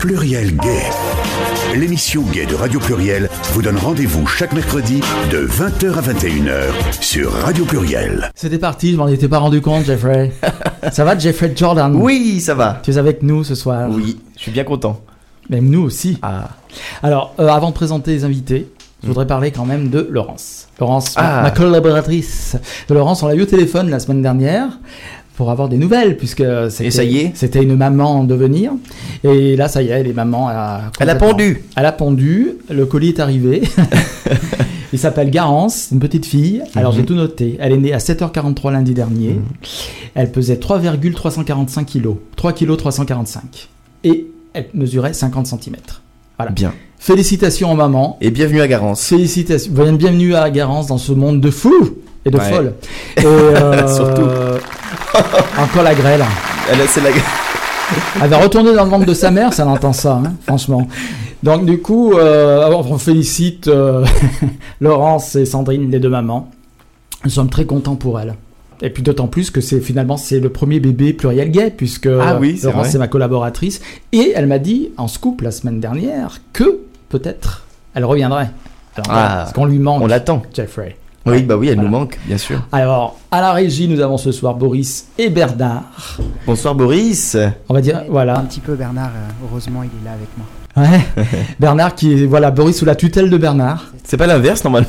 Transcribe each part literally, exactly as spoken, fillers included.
Pluriel Gay. L'émission Gay de Radio Pluriel vous donne rendez-vous chaque mercredi de vingt heures à vingt et une heures sur Radio Pluriel. C'était parti, je m'en étais pas rendu compte, Jeffrey. Ça va, Jeffrey Jordan? Oui, ça va. Tu es avec nous ce soir? Oui, je suis bien content. Même nous aussi. Ah. Alors, euh, avant de présenter les invités, je voudrais parler quand même de Laurence. Laurence, Ah. ma, ma collaboratrice. De Laurence, on l'a eu au téléphone la semaine dernière pour avoir des nouvelles, puisque c'était, Et ça y est c'était une maman en devenir. Et là, ça y est, elle est maman. À, Elle a pondu. Elle a pondu, le colis est arrivé. Il s'appelle Garance, une petite fille. Alors, Mhm. j'ai tout noté. Elle est née à sept heures quarante-trois lundi dernier. Mhm. Elle pesait trois virgule trois cent quarante-cinq kilos. trois virgule trois cent quarante-cinq. Et elle mesurait cinquante centimètres. Voilà. Bien. Félicitations aux mamans. Et bienvenue à Garance. Félicitations. Bienvenue à Garance dans ce monde de fous et de Ouais. folles. Et euh, Surtout. encore la grêle. Elle a- c'est la... Elle va retourner dans le ventre de sa mère, ça l'entend ça, hein, franchement. Donc du coup, euh, on félicite euh, Laurence et Sandrine, les deux mamans. Nous sommes très contents pour elles. Et puis d'autant plus que c'est finalement c'est le premier bébé pluriel gay, puisque Ah oui, c'est Laurence vrai. c'est ma collaboratrice. Et elle m'a dit en scoop la semaine dernière que peut-être elle reviendrait. Alors, Ah, voilà, parce qu'on lui manque, On l'attend. Jeffrey. Oui, bah oui, elle Voilà. nous manque, bien sûr. Alors, à la régie, nous avons ce soir Boris et Bernard. Bonsoir Boris. On va dire, Un voilà. petit peu Bernard, euh, heureusement il est là avec moi. Ouais. Bernard qui est, voilà, Boris sous la tutelle de Bernard. C'est pas l'inverse normalement.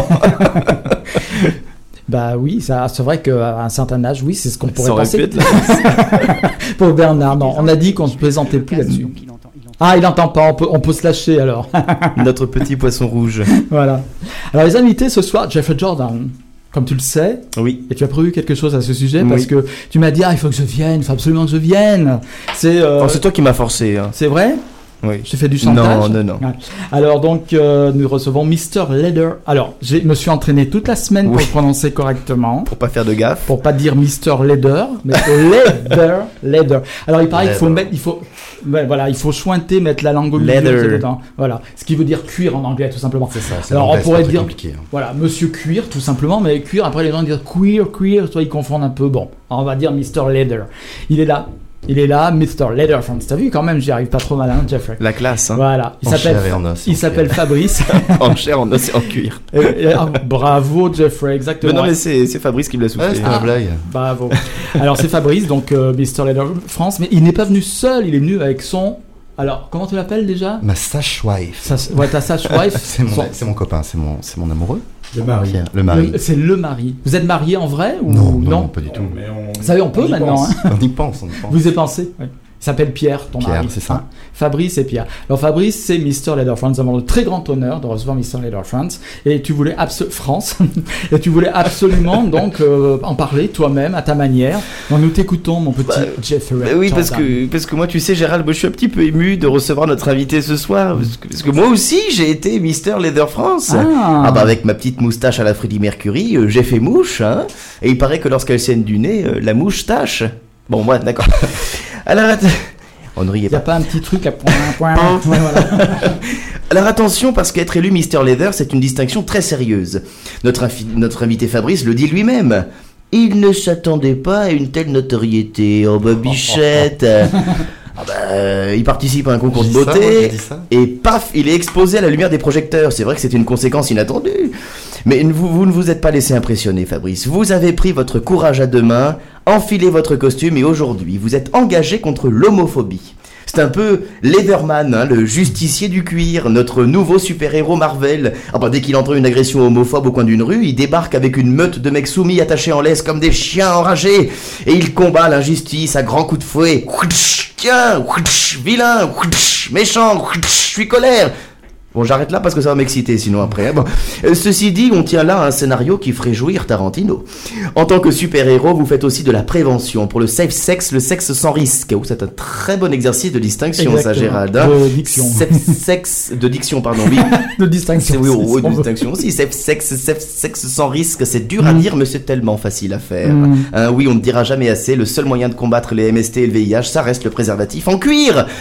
Bah oui, ça, c'est vrai qu'à un certain âge, oui, c'est ce qu'on pourrait Ça aurait penser. pu être l'inverse. Pour Bernard, non, on a dit qu'on ne se plaisantait plus là-dessus. Donc, il entend, il entend. Ah, il n'entend pas, on peut, on peut se lâcher alors. Notre petit poisson rouge. Voilà. Alors, les invités ce soir, Jeffrey Jordan, comme tu le sais, Oui. et tu as prévu quelque chose à ce sujet Oui. parce que tu m'as dit, ah, il faut que je vienne, il faut absolument que je vienne. C'est, euh, Oh, c'est toi qui m'as forcé. Hein. c'est vrai? Oui. Je t'ai fait du chantage. Non, non, non. Ouais. Alors donc euh, nous recevons mister Leather. Alors je me suis entraîné toute la semaine pour Oui. le prononcer correctement, Pour pas faire de gaffe. pour pas dire mister Leather, mais Leather, Leather. Alors il paraît qu'il faut Leather. mettre, il faut, ouais, voilà, il faut chointer, mettre la langue au milieu. Leather. tout le temps. Voilà, ce qui veut dire cuir en anglais tout simplement. C'est ça, c'est Alors on l'anglais, c'est pourrait pas très dire, compliqué, hein. voilà, Monsieur Cuir tout simplement, mais cuir après les gens disent queer, queer, soit ils confondent un peu. Bon, on va dire mister Leather. Il est là. Il est là, mister Leather. T'as vu quand même, j'y arrive pas trop mal, hein, Jeffrey. La classe. Hein. Voilà, il En s'appelle, chair et en os, il en s'appelle cuir. Fabrice. En chair, en os et en cuir. Et- et- ah, bravo Jeffrey, Mais exactement. non, mais c'est, c'est Fabrice qui me l'a soufflé. Ouais, c'était ma blague. Bravo. Alors c'est Fabrice, donc euh, mister Leather France, mais il n'est pas venu seul, il est venu avec son. Alors comment tu l'appelles déjà? Ma sash wife. Ça, ouais, ta sage wife. C'est mon, Son- c'est mon copain, c'est mon, c'est mon amoureux. Le mari. Pierre, Le mari. Le- C'est le mari. Vous êtes mariés en vrai ou Non, non, pas du tout. Vous savez, on peut y maintenant. pense. Hein. On y pense, on y pense. Vous y pensez. Ouais. Il s'appelle Pierre, ton Pierre, mari. c'est ça. Hein. Fabrice et Pierre. Alors Fabrice, c'est mister Leather France. Nous avons le très grand honneur de recevoir mister Leather France. Et tu voulais abso- France. et tu voulais absolument donc euh, en parler toi-même à ta manière. Donc nous t'écoutons, mon petit Bah, Jeffrey. Bah oui, parce Jordan. que, parce que moi, tu sais, Gérald, moi, je suis un petit peu ému de recevoir notre invité ce soir. Parce que, parce que moi aussi, j'ai été mister Leather France. Ah. Ah bah avec ma petite moustache à la Freddie Mercury, euh, j'ai fait mouche, hein. Et il paraît que lorsqu'elle saigne du nez, euh, la mouche tâche. Bon, moi, d'accord. Alors, att- on ne riait Il n'y a pas. pas un petit truc à point, point. Ouais, voilà. Alors attention, parce qu'être élu mister Leather, c'est une distinction très sérieuse. Notre, infi- notre invité Fabrice le dit lui-même. Il ne s'attendait pas à une telle notoriété. Oh bah bichette. Ah bah, euh, il participe à un concours de J'ai dit ça, moi, beauté. j'ai dit ça. Et paf, il est exposé à la lumière des projecteurs. C'est vrai que c'était une conséquence inattendue. Mais vous, vous ne vous êtes pas laissé impressionner, Fabrice. Vous avez pris votre courage à deux mains, enfilé votre costume et aujourd'hui, vous êtes engagé contre l'homophobie. C'est un peu Leatherman, hein, le justicier du cuir, notre nouveau super-héros Marvel. Ah bah, dès qu'il entend une agression homophobe au coin d'une rue, il débarque avec une meute de mecs soumis attachés en laisse comme des chiens enragés. Et il combat l'injustice à grands coups de fouet. Tiens, vilain, méchant, je suis colère. Bon, j'arrête là parce que ça va m'exciter sinon après. hein. Bon. Euh, Ceci dit, on tient là un scénario qui ferait jouir Tarantino. En tant que super-héros, vous faites aussi de la prévention pour le safe sex, le sexe sans risque. Oh, c'est un très bon exercice de distinction, ça, Exactement. Gérald. hein. De diction. Safe sex, de diction, pardon, oui. De distinction. C'est oui, si oh, on de veut. distinction aussi. Safe sex, safe sex sans risque, c'est dur à Mm. dire, mais c'est tellement facile à faire. Mm. Hein, oui, on ne dira jamais assez, le seul moyen de combattre les M S T et le V I H, ça reste le préservatif en cuir.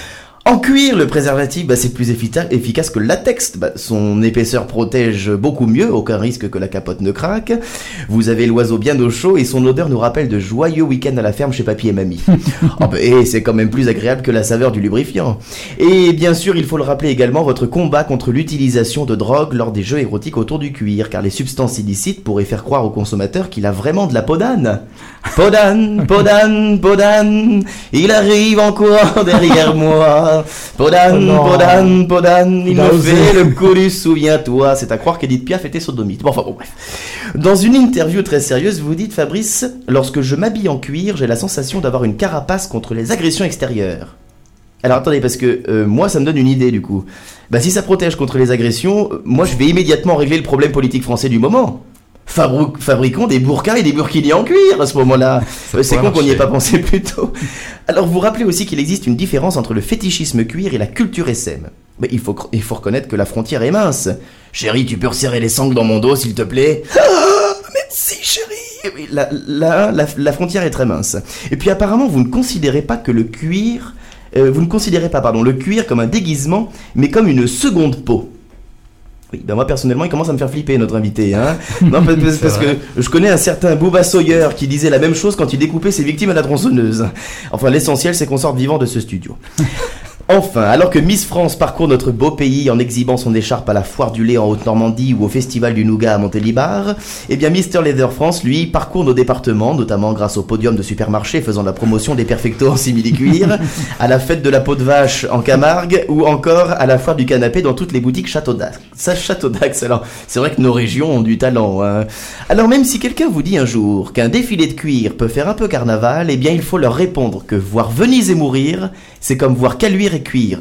En cuir, le préservatif, bah, c'est plus effica- efficace que le latex. Bah, son épaisseur protège beaucoup mieux, aucun risque que la capote ne craque. Vous avez l'oiseau bien au chaud et son odeur nous rappelle de joyeux week-ends à la ferme chez papy et mamie. Oh, bah, et c'est quand même plus agréable que la saveur du lubrifiant. Et bien sûr, il faut le rappeler également, votre combat contre l'utilisation de drogue lors des jeux érotiques autour du cuir, car les substances illicites pourraient faire croire au consommateur qu'il a vraiment de la peau d'âne. Peau d'âne, peau d'âne, peau d'âne, il arrive en courant derrière moi. Podane, Oh Podane, Podane, il Il a me osé. fait le coup du souviens-toi. C'est à croire qu'Edith Piaf était sodomite. Bon, enfin bon, bref. Dans une interview très sérieuse, vous dites, Fabrice, lorsque je m'habille en cuir, j'ai la sensation d'avoir une carapace contre les agressions extérieures. Alors attendez, parce que euh, moi, ça me donne une idée du coup. Bah, si ça protège contre les agressions, euh, moi, je vais immédiatement régler le problème politique français du moment. Fabrou- fabriquons des burkas et des burkinis en cuir à ce moment-là. Ça Euh, C'est con pourrait qu'on n'y ait marcher. pas pensé plus tôt. Alors vous rappelez aussi qu'il existe une différence entre le fétichisme cuir et la culture S M. Mais il faut, cr- il faut reconnaître que la frontière est mince. Chérie, tu peux resserrer les sangles dans mon dos s'il te plaît? Ah, merci chérie. Oui, la, la, la, la frontière est très mince. Et puis apparemment vous ne considérez pas que le cuir... euh, vous ne considérez pas pardon, le cuir comme un déguisement, mais comme une seconde peau. Oui, ben moi personnellement, il commence à me faire flipper notre invité, hein. Non, parce, parce- parce que je connais un certain Booba Sawyer qui disait la même chose quand il découpait ses victimes à la tronçonneuse. Enfin, l'essentiel, c'est qu'on sorte vivant de ce studio. Enfin, alors que Miss France parcourt notre beau pays en exhibant son écharpe à la Foire du lait en Haute-Normandie ou au Festival du Nougat à Montélimar, eh bien mister Leather France, lui, parcourt nos départements, notamment grâce au podium de supermarché faisant la promotion des perfectos en simili-cuir, à la fête de la peau de vache en Camargue ou encore à la Foire du canapé dans toutes les boutiques Château d'Ax. Ça, Château d'Ax, alors, c'est vrai que nos régions ont du talent, hein. Alors même si quelqu'un vous dit un jour qu'un défilé de cuir peut faire un peu carnaval, eh bien il faut leur répondre que voir Venise et mourir, c'est comme voir Caluire et cuire.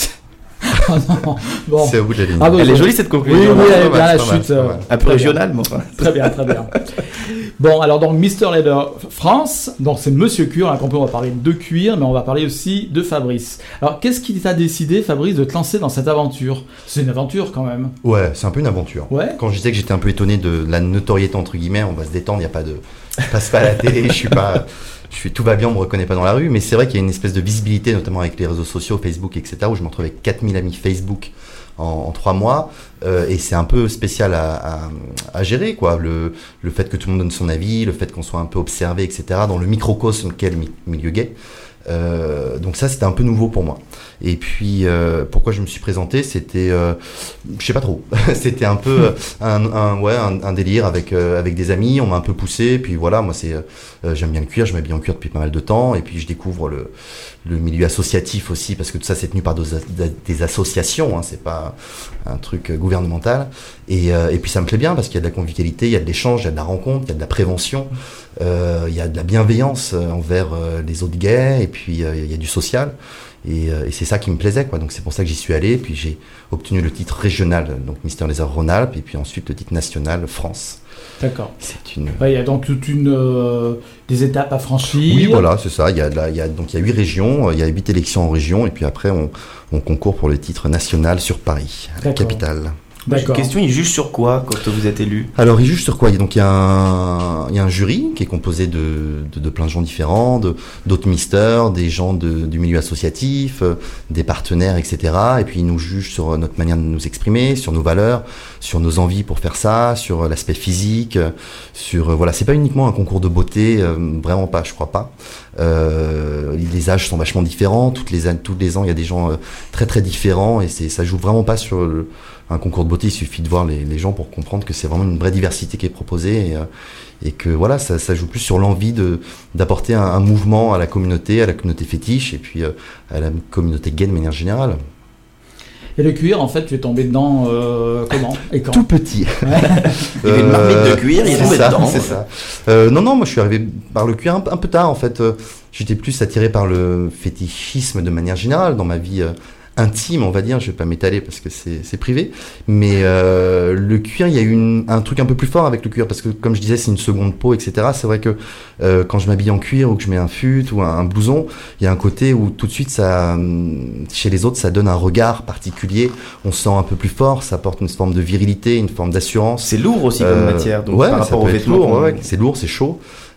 Ah non, bon. C'est au bout de la ligne. Ah bon, Elle est bon. jolie cette Oui, conclusion. oui, hein. elle est pas bien mal, la c'est pas mal, chute. c'est pas euh, mal. Un peu très régional, mais enfin. bien. Très bien, très bien. Bon, alors donc mister Leather France, donc c'est Monsieur Cuir, on a compris, on va parler de cuir, mais on va parler aussi de Fabrice. Alors qu'est-ce qui t'a décidé, Fabrice, de te lancer dans cette aventure? C'est une aventure quand même. Ouais, c'est un peu une aventure. Ouais. Quand je disais que j'étais un peu étonné de la notoriété entre guillemets, on va se détendre, il y a pas de, je passe pas à la télé, je suis pas, je suis tout va bien, on me reconnaît pas dans la rue, mais c'est vrai qu'il y a une espèce de visibilité, notamment avec les réseaux sociaux, Facebook, et cetera, où je me retrouve avec quatre mille amis Facebook en, en trois mois, euh, et c'est un peu spécial à, à, à gérer, quoi. Le, le fait que tout le monde donne son avis, le fait qu'on soit un peu observé, et cetera, dans le microcosme qu'est le mi- milieu gay. Euh, donc ça, c'était un peu nouveau pour moi. Et puis, euh, pourquoi je me suis présenté, c'était, euh, je sais pas trop. C'était un peu euh, un, un, ouais, un, un délire avec euh, avec des amis. On m'a un peu poussé. Puis voilà, moi c'est, euh, j'aime bien le cuir. Je m'habille en cuir depuis pas mal de temps. Et puis je découvre le le milieu associatif aussi, parce que tout ça c'est tenu par des, des associations. Hein, c'est pas un truc gouvernemental. Et euh, et puis ça me plaît bien parce qu'il y a de la convivialité, il y a de l'échange, il y a de la rencontre, il y a de la prévention, euh, il y a de la bienveillance envers euh, les autres gays. Et puis euh, il y a du social. Et, euh, et c'est ça qui me plaisait, quoi. Donc c'est pour ça que j'y suis allé. Puis j'ai obtenu le titre régional, donc mister Leather Rhône-Alpes, et puis ensuite le titre national France. D'accord. C'est une. Ouais, il y a donc toute une euh, des étapes à franchir. Oui, voilà, c'est ça. Il y a, de la- il y a donc il y a huit régions, euh, il y a huit élections en région, et puis après on, on concourt pour le titre national sur Paris, la D'accord. capitale. Moi, j'ai une D'accord. question, il juge sur quoi quand vous êtes élu? Alors, il juge sur quoi? Donc, il y a un, il y a un jury qui est composé de, de, de plein de gens différents, de, d'autres misters, des gens de, du milieu associatif, euh, des partenaires, et cetera. Et puis, ils nous jugent sur notre manière de nous exprimer, sur nos valeurs, sur nos envies pour faire ça, sur l'aspect physique, euh, sur, euh, voilà, c'est pas uniquement un concours de beauté, euh, vraiment pas, je crois pas. Euh, les âges sont vachement différents, toutes les, an- tous les ans, il y a des gens euh, très très différents, et c'est, ça joue vraiment pas sur le, un concours de beauté, il suffit de voir les, les gens pour comprendre que c'est vraiment une vraie diversité qui est proposée, et, euh, et que voilà, ça, ça joue plus sur l'envie de d'apporter un, un mouvement à la communauté, à la communauté fétiche, et puis euh, à la communauté gay de manière générale. Et le cuir, en fait, tu es tombé dedans euh, comment et quand? Tout petit. Il y avait une marmite de cuir, il est c'est tombé ça, dedans. c'est ça. Euh, non, non, moi je suis arrivé par le cuir un, un peu tard en fait. Euh, j'étais plus attiré par le fétichisme de manière générale dans ma vie euh, intime, on va dire. Je vais pas m'étaler parce que c'est, c'est privé. Mais euh, le cuir, il y a eu une, un truc un peu plus fort avec le cuir parce que comme je disais, c'est une seconde peau, et cetera. C'est vrai que euh, quand je m'habille en cuir ou que je mets un fut ou un, un blouson, il y a un côté où tout de suite, ça, hum, chez les autres, ça donne un regard particulier. On se sent un peu plus fort, ça apporte une forme de virilité, une forme d'assurance. C'est lourd aussi comme Euh, matière, donc ouais, par ça rapport peut aux être vêtements. lourd, qu'on- ouais, ouais, c'est lourd, c'est chaud.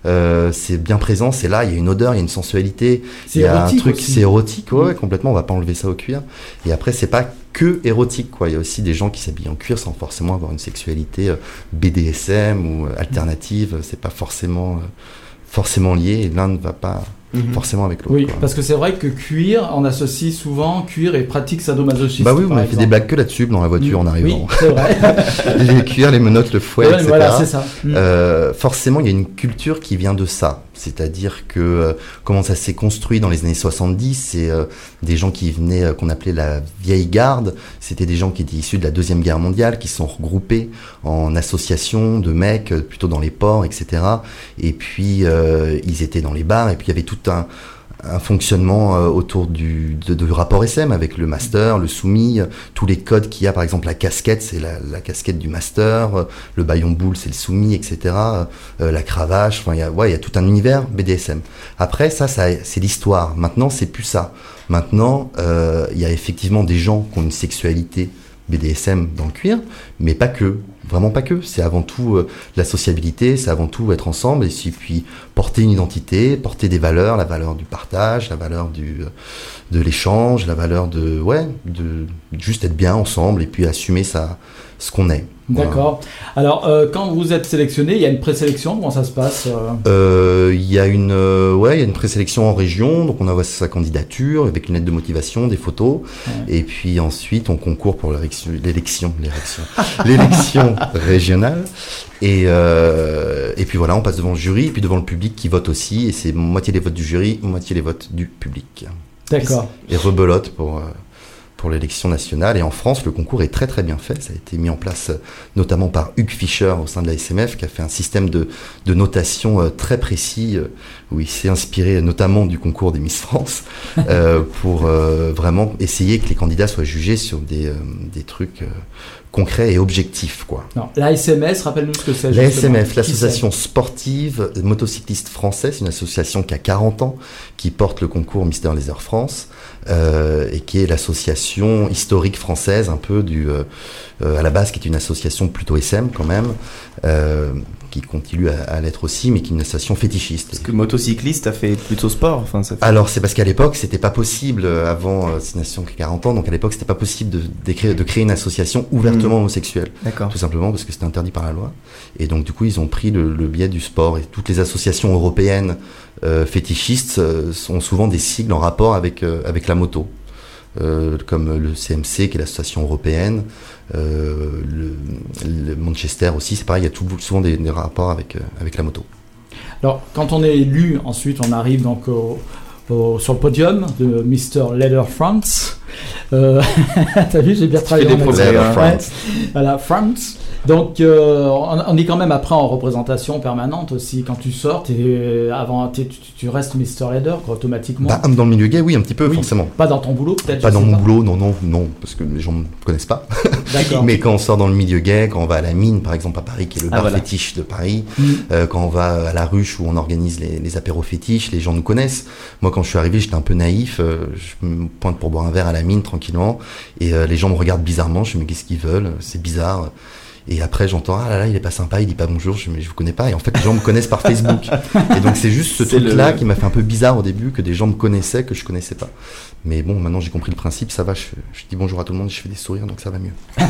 Euh, c'est bien présent, c'est là, il y a une odeur, il y a une sensualité, C'est il y a un érotique truc, aussi. c'est érotique, ouais, Mm. ouais, complètement, on va pas enlever ça au cuir. Et après, c'est pas que érotique, quoi. Il y a aussi des gens qui s'habillent en cuir sans forcément avoir une sexualité euh, B D S M ou euh, alternative, c'est pas forcément, euh, forcément lié, et l'un ne va pas Mhm. forcément avec l'autre. Oui, quoi. parce que c'est vrai que cuir, on associe souvent cuir et pratique sadomasochisme. Bah oui, on par a fait exemple. des blagues que là-dessus dans la voiture en arrivant. Oui, c'est vrai. Les cuirs, les menottes, le fouet, Ouais, et cetera. voilà, c'est ça. Mm. Euh, forcément, il y a une culture qui vient de ça. C'est-à-dire que euh, comment ça s'est construit dans les années soixante-dix, c'est euh, des gens qui venaient, euh, qu'on appelait la vieille garde. C'était des gens qui étaient issus de la Deuxième Guerre mondiale, qui se sont regroupés en associations de mecs, euh, plutôt dans les ports, et cetera. Et puis, euh, ils étaient dans les bars, et puis il y avait tout un... un fonctionnement euh, autour du, de, de rapport S M avec le master, le soumis, euh, tous les codes qu'il y a, par exemple la casquette, c'est la, la casquette du master, euh, le baillon boule, c'est le soumis, et cetera. Euh, la cravache, enfin il y a, ouais, il y a tout un univers B D S M. Après ça, ça c'est l'histoire. Maintenant, c'est plus ça. Maintenant, euh, il y a effectivement des gens qui ont une sexualité B D S M dans le cuir, mais pas que. Vraiment pas que, c'est avant tout euh, la sociabilité, c'est avant tout être ensemble, et puis porter une identité, porter des valeurs, la valeur du partage, la valeur du, euh, de l'échange, la valeur de, ouais, de juste être bien ensemble, et puis assumer ça, ce qu'on est. D'accord. Alors, euh, quand vous êtes sélectionné, il y a une présélection, comment ça se passe euh Euh, Il y a une, euh, ouais, il y a une présélection en région, donc on envoie sa candidature avec une lettre de motivation, des photos, Ouais. et puis ensuite on concourt pour l'élection, l'élection, l'élection, l'élection régionale, et euh, et puis voilà, on passe devant le jury, et puis devant le public qui vote aussi, et c'est moitié les votes du jury, moitié les votes du public. D'accord. Et rebelote pour. Euh, pour l'élection nationale. Et en France, le concours est très très bien fait. Ça a été mis en place euh, notamment par Hugues Fischer au sein de la S M F, qui a fait un système de, de notation euh, très précis, euh, où il s'est inspiré notamment du concours des Miss France, euh, pour euh, vraiment essayer que les candidats soient jugés sur des, euh, des trucs euh, concrets et objectifs, quoi. Non, la S M S, rappelle-nous ce que c'est. La justement. S M F, Qui l'association sportive motocycliste français, c'est une association qui a quarante ans, qui porte le concours Mister Laser France, euh, et qui est l'association historique française, un peu du, euh, euh, à la base, qui est une association plutôt S M quand même, euh, qui continue à, à l'être aussi, mais qui est une association fétichiste. Parce que motocycliste, t'as fait plutôt sport. Enfin, ça fait... Alors c'est parce qu'à l'époque c'était pas possible, euh, avant euh, c'est une association qui a quarante ans, donc à l'époque c'était pas possible de, d'écrire, de créer une association ouvertement homosexuelle. D'accord. Tout simplement parce que c'était interdit par la loi. Et donc du coup ils ont pris le, le biais du sport. Et toutes les associations européennes euh, fétichistes euh, sont souvent des sigles en rapport avec, euh, avec la moto. Euh, comme le C M C qui est l'association européenne, euh, le, le Manchester aussi, c'est pareil, il y a tout, souvent des, des rapports avec, euh, avec la moto. Alors, quand on est élu, ensuite on arrive donc au, au- sur le podium de Mister Leather France. Euh, T'as vu, j'ai bien travaillé. des mon progrès, accent. hein. Ouais. France. Voilà, France. Donc, euh, on, on est quand même après en représentation permanente aussi. Quand tu sors, t'es, avant, t'es- tu, tu restes Mister Leather, quoi, automatiquement. Bah, dans le milieu gay, oui, un petit peu, Oui. forcément. Pas dans ton boulot, peut-être. Pas je dans sais mon boulot, non, non, non, parce que les gens me connaissent pas. D'accord. Mais quand on sort dans le milieu gay, quand on va à la mine, par exemple, à Paris, qui est le Ah, bar voilà. fétiche de Paris, Mm. euh, quand on va à la ruche où on organise les, les apéros fétiches, les gens nous connaissent. Moi, quand je suis arrivé, j'étais un peu naïf, euh, je me pointe pour boire un verre à la mine, tranquillement, et euh, les gens me regardent bizarrement, je me dis, mais qu'est-ce qu'ils veulent? C'est bizarre. Et après, j'entends, ah là là, il est pas sympa, il dit pas bonjour, je, mais je vous connais pas. Et en fait, les gens me connaissent par Facebook. Et donc, c'est juste ce C'est truc-là le- qui m'a fait un peu bizarre au début, que des gens me connaissaient, que je connaissais pas. Mais bon, maintenant, j'ai compris le principe, ça va, je, je dis bonjour à tout le monde, je fais des sourires, donc ça va mieux.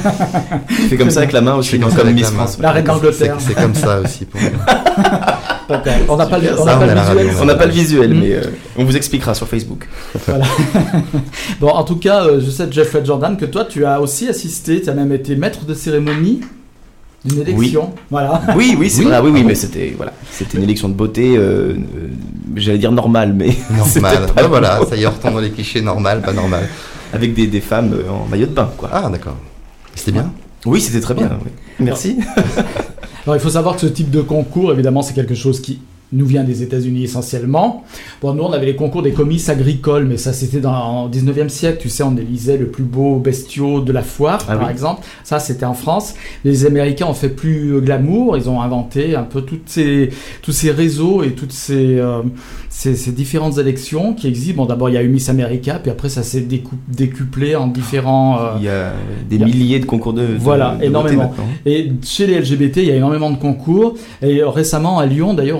Tu fais comme ça avec la main aussi, fais comme, comme ça comme avec Miss la main. France. La reine d'Angleterre. C'est c'est comme ça aussi pour moi. D'accord. On n'a pas le, on Ça, n'a on pas a le la visuel. radio, On n'a pas le visuel, Mm. mais euh, on vous expliquera sur Facebook. Voilà. Bon, en tout cas, euh, je sais, Jeffrey Jordan, que toi, tu as aussi assisté, tu as même été maître de cérémonie d'une élection. Voilà. Oui, oui, c'est Oui. vrai. Oui, oui, Ah mais bon c'était voilà, c'était une élection de beauté. euh, euh, j'allais dire normale, mais c'était Normal. pas Bah voilà, ça y est, on retombe dans les clichés, normal, pas normal. avec des, des femmes euh, en maillot de bain, quoi. Ah, d'accord. C'était bien. Oui, c'était très bien. oui. Merci. Alors, il faut savoir que ce type de concours, évidemment, c'est quelque chose qui nous vient des États-Unis essentiellement. Bon, nous, on avait les concours des comices agricoles, mais ça, c'était dans le dix-neuvième siècle. Tu sais, on élisait le plus beau bestiau de la foire, Ah par oui. exemple. Ça, c'était en France. Les Américains ont fait plus glamour. Ils ont inventé un peu toutes ces, tous ces réseaux et toutes ces, euh, ces, ces différentes élections qui existent. Bon, d'abord, il y a eu Miss America, puis après, ça s'est décou- décuplé en différents... euh, Il y a des il y a- milliers de concours de, de Voilà, de beauté énormément. maintenant. Et chez les L G B T, il y a énormément de concours. Et récemment, à Lyon, d'ailleurs, on a eu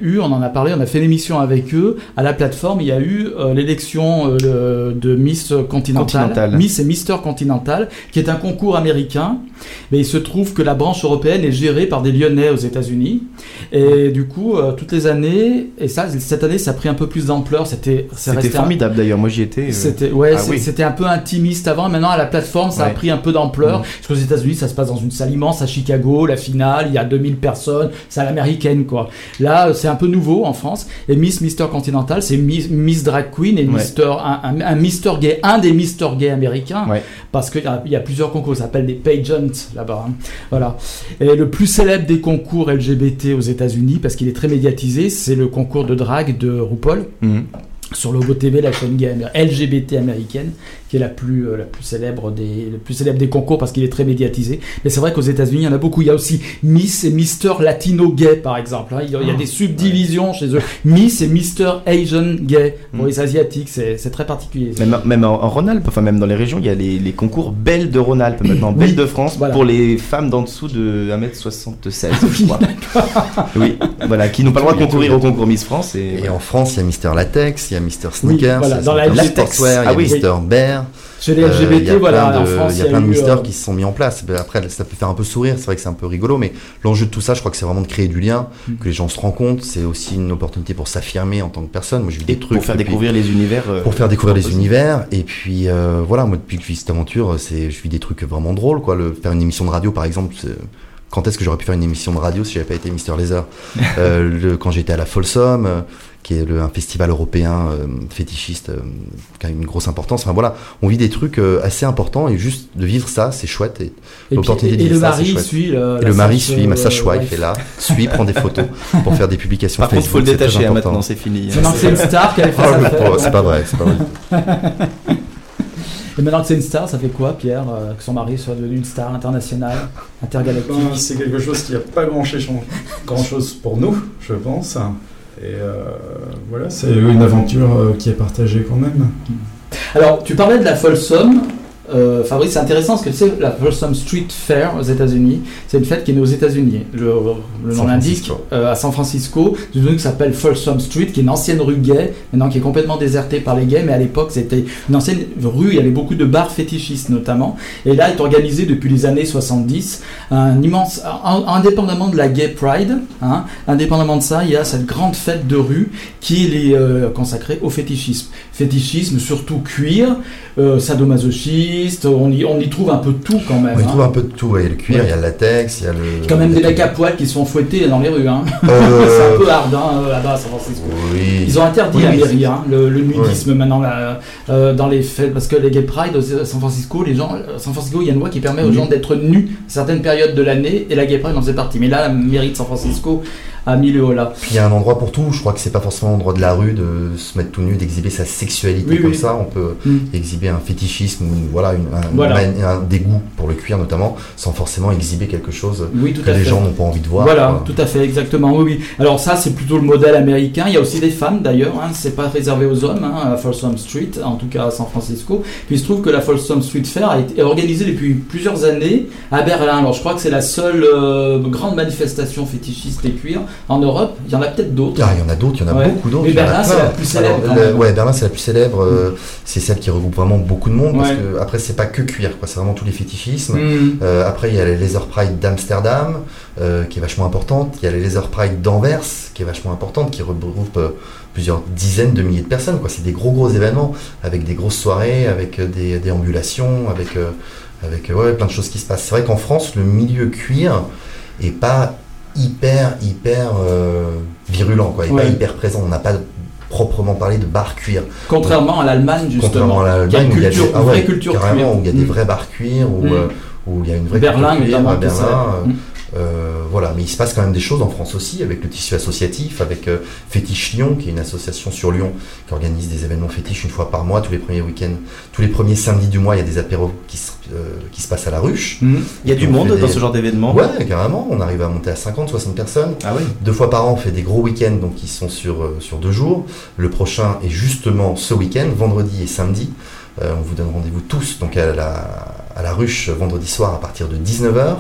eu, on en a parlé, on a fait l'émission avec eux. À la plateforme, il y a eu euh, l'élection euh, de Miss Continental, Continental. Miss et Mister Continental, qui est un concours américain. Mais il se trouve que la branche européenne est gérée par des Lyonnais aux États-Unis. Et du coup, euh, toutes les années, et ça, cette année, ça a pris un peu plus d'ampleur. C'était, c'est C'était resté formidable un... d'ailleurs, moi j'y étais. Euh... C'était, ouais, ah, c'est, oui. c'était un peu intimiste avant. Maintenant, à la plateforme, ça ouais. a pris un peu d'ampleur. Mmh. Parce qu'aux États-Unis, ça se passe dans une salle immense à Chicago, la finale, il y a deux mille personnes, salle américaine, quoi. Là, c'est un peu nouveau en France. Et Miss, Mister Continental, c'est Miss, Miss Drag Queen et ouais. Mister, un, un, un Mister Gay, un des Mister Gay américains. Ouais. Parce qu'il y, y a plusieurs concours, ça s'appelle des pageants là-bas. Hein. Voilà. Et le plus célèbre des concours L G B T aux États-Unis, parce qu'il est très médiatisé, c'est le concours de drague de RuPaul. Mmh. Sur Logo T V, la chaîne gay L G B T américaine, qui est la plus, euh, la plus célèbre des, le plus célèbre des concours parce qu'il est très médiatisé. Mais c'est vrai qu'aux États-Unis, il y en a beaucoup. Il y a aussi Miss et Mister Latino Gay, par exemple. Hein. Il, y a, il y a des subdivisions ouais. chez eux. Miss et Mister Asian Gay pour mm. les Asiatiques, c'est, c'est très particulier. Même, même en, en Rhône-Alpes, enfin même dans les régions, il y a les, les concours Belles de Rhône-Alpes maintenant, oui. Belles de France, voilà. Pour les femmes d'en dessous de un mètre soixante-seize, je crois. Oui, voilà, qui n'ont pas le droit de concourir au concours Miss France. Et, et voilà. En France, il y a Mister Latex, il y a Mister Sneakers, oui, voilà. il y a dans Mister la Sportswear, il y a ah, oui. Mister Bear. Chez les L G B T, euh, voilà, de, en France, il y a plein de eu, mystères euh... qui se sont mis en place. Après, ça peut faire un peu sourire, c'est vrai que c'est un peu rigolo, mais l'enjeu de tout ça, je crois que c'est vraiment de créer du lien, mm. que les gens se rencontrent. C'est aussi une opportunité pour s'affirmer en tant que personne. Moi, j'ai vu des trucs pour faire depuis, découvrir les univers. Euh, pour faire découvrir les possible. univers. Et puis euh, voilà, moi depuis que je vis cette aventure, c'est, je vis des trucs vraiment drôles, quoi. Le, faire une émission de radio, par exemple. C'est, quand est-ce que j'aurais pu faire une émission de radio si j'avais pas été Mister Laser euh, le, Quand j'étais à la Folsom, euh, qui est le, un festival européen euh, fétichiste, euh, qui a une grosse importance. Enfin voilà, on vit des trucs euh, assez importants et juste de vivre ça, c'est chouette. Et, et, l'opportunité puis, et, de vivre et le ça, mari suit. Le, et le mari suit, massage choix, il fait là, suit, prend des photos pour faire des publications. Par Facebook, contre, il faut le détacher hein, maintenant, c'est fini. C'est, c'est une star qui avait fait ça. Oh, c'est pas vrai, c'est pas vrai. Et maintenant que c'est une star, ça fait quoi, Pierre, euh, que son mari soit devenu une star internationale, intergalactique? Ben, c'est quelque chose qui n'a pas grand-chose, grand-chose pour nous, je pense. Et euh, voilà, c'est une aventure euh, qui est partagée quand même. Alors, tu parlais de la Folsom. Euh, Fabrice, c'est intéressant parce que tu sais, la Folsom Street Fair aux États-Unis, c'est une fête qui est née aux États-Unis. Le, le nom l'indique, euh, à San Francisco, une rue qui s'appelle Folsom Street, qui est une ancienne rue gay, maintenant qui est complètement désertée par les gays, mais à l'époque c'était une ancienne rue, il y avait beaucoup de bars fétichistes notamment. Et là est organisé depuis les années soixante-dix un immense, un, indépendamment de la Gay Pride, hein, indépendamment de ça, il y a cette grande fête de rue qui est euh, consacrée au fétichisme. Fétichisme, surtout cuir, euh, sadomasochisme. On y, on y trouve un peu de tout quand même. On y hein. trouve un peu de tout. Ouais. Il y a le cuir, ouais. Il y a le latex, il y a le. Il y a quand même des mecs à poil qui se font fouetter dans les rues. Hein. Euh... c'est un peu hard hein, là-bas à San Francisco. Oui. Ils ont interdit oui, la mairie, hein, le, le nudisme oui. maintenant là, euh, dans les fêtes. Parce que les Gay Pride à San Francisco, les gens, à San Francisco, il y a une loi qui permet aux oui. gens d'être nus à certaines périodes de l'année et la Gay Pride en faisait partie. Mais là, la mairie de San Francisco a mis le haut là. Puis il y a un endroit pour tout. Je crois que c'est pas forcément l'endroit de la rue de se mettre tout nu, d'exhiber sa sexualité oui, comme oui. ça. On peut mm. exhiber un fétichisme ou une, voilà, une, un, voilà. un, un dégoût pour le cuir notamment, sans forcément exhiber quelque chose oui, que les fait. gens n'ont pas envie de voir. Voilà, quoi. Tout à fait, exactement. Oui, oui. Alors ça, c'est plutôt le modèle américain. Il y a aussi des femmes d'ailleurs. Hein. C'est pas réservé aux hommes hein, à Folsom Street, en tout cas à San Francisco. Puis il se trouve que la Folsom Street Fair a été organisée depuis plusieurs années à Berlin. Alors je crois que c'est la seule euh, grande manifestation fétichiste et cuir en Europe. Il y en a peut-être d'autres. Ah, il y en a d'autres, il y en a ouais. beaucoup d'autres. Mais Berlin, c'est la plus célèbre. Alors, le, ouais, Berlin, c'est la plus célèbre. Mm. Euh, c'est celle qui regroupe vraiment beaucoup de monde. Ouais. Parce que après, c'est pas que cuir, quoi. C'est vraiment tous les fétichismes. Mm. Euh, après, il y a les Laser Pride d'Amsterdam, euh, qui est vachement importante. Il y a les Laser Pride d'Anvers, qui est vachement importante, qui regroupe euh, plusieurs dizaines de milliers de personnes, quoi. C'est des gros, gros événements, avec des grosses soirées, avec euh, des déambulations, avec, euh, avec euh, ouais, plein de choses qui se passent. C'est vrai qu'en France, le milieu cuir est pas hyper hyper euh, virulent quoi, et ouais. pas hyper présent. On n'a pas proprement parlé de bar cuir. Contrairement Donc, à l'Allemagne justement. Contrairement à l'Allemagne où il y a des, ah ouais, culture carrément, où il y a des vrais bars cuir, où, mm. euh, où il y a une vraie Berlin, culture cuir, à Berlin. Mm. Euh, voilà, mais il se passe quand même des choses en France aussi avec le tissu associatif, avec euh, Fétiche Lyon, qui est une association sur Lyon qui organise des événements fétiches une fois par mois, tous les premiers week-ends, tous les premiers samedis du mois, il y a des apéros qui se, euh, qui se passent à la ruche. Mmh. Il y a du monde des... dans ce genre d'événements. Ouais, carrément, on arrive à monter à cinquante, soixante personnes. Ah oui. Deux fois par an, on fait des gros week-ends, donc qui sont sur, euh, sur deux jours. Le prochain est justement ce week-end, vendredi et samedi. Euh, on vous donne rendez-vous tous donc à la, à la ruche vendredi soir à partir de dix-neuf heures.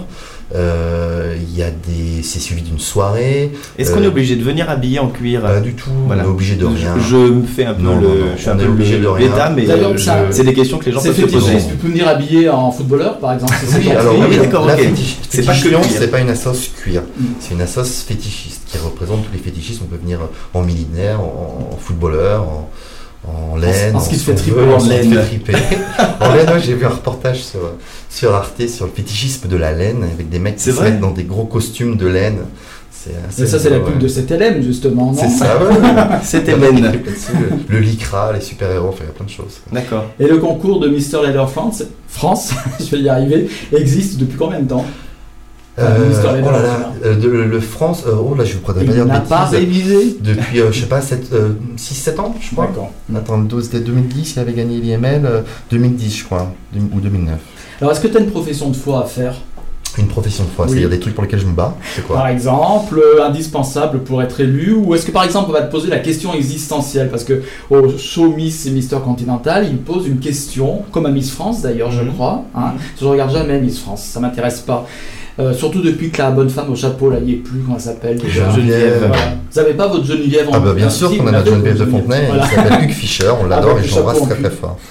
Euh, Il y a des, c'est suivi d'une soirée. Est-ce qu'on est obligé de venir habillé en cuir? Pas du tout. Voilà. On est obligé de rien. Je, je me fais un peu Non, le, non, non, je suis un on est peu obligé le- de rien. bêta, mais D'ailleurs, euh, ça- je- c'est des questions que les gens C'est peuvent se poser. fétichiste, tu peux venir habillé en footballeur par exemple, c'est ça Oui, ton alors truc. oui, d'accord, la ok. fétiche- C'est pas que fétichion, le cuir. c'est pas une assoce cuir, Mm. c'est une assoce fétichiste qui représente tous les fétichistes. On peut venir en militaire, en, en footballeur, en, en laine, en ce qui se ce fait qu'on triper, veut, en ce qui se laine. fait triper. En laine, ouais, j'ai vu un reportage sur, sur Arte sur le fétichisme de la laine avec des mecs qui C'est se vrai mettent dans des gros costumes de laine. C'est assez Mais ça c'est la rigolo, pub ouais. de C T L M justement, non? C'est ça, ouais. C'était Il y a des Ben. trucs là-dessus, Le, le lycra, les super-héros, enfin, il y a plein de choses. D'accord. Et le concours de Mister Leather France, France, je vais y arriver, existe depuis combien de temps? Enfin, Euh, Mister oh Leather, là voilà. là, euh, de- le, le France, euh, oh là, je vous pourrais pas Il dire de n'a pas bêtises. révisé. Depuis, euh, je sais pas, six sept ans, je crois. D'accord. Attends, c'était deux mille dix, il avait gagné l'I M L, euh, deux mille dix, je crois, deux- ou deux mille neuf. Alors est-ce que tu as une profession de foi à faire? Une profession de foi, Oui. c'est-à-dire des trucs pour lesquels je me bats, c'est quoi? Par exemple, euh, indispensable pour être élu, ou est-ce que par exemple on va te poser la question existentielle, parce que au show Miss et Mister Continental, il pose une question, comme à Miss France d'ailleurs, je Mhm. crois. Hein. Mhm. Je regarde jamais Miss France, ça m'intéresse pas. Euh, surtout depuis que la bonne femme au chapeau, là, il n'y est plus, comment elle s'appelle déjà? Geneviève. Voilà. Vous n'avez pas votre Geneviève en Ah bah bien sûr si, qu'on a vous notre l'avez, Geneviève de votre Fontenay, Voilà. il s'appelle Hugues Fischer, on l'adore Avec et le je l'embrasse chapeau en très très cul. fort.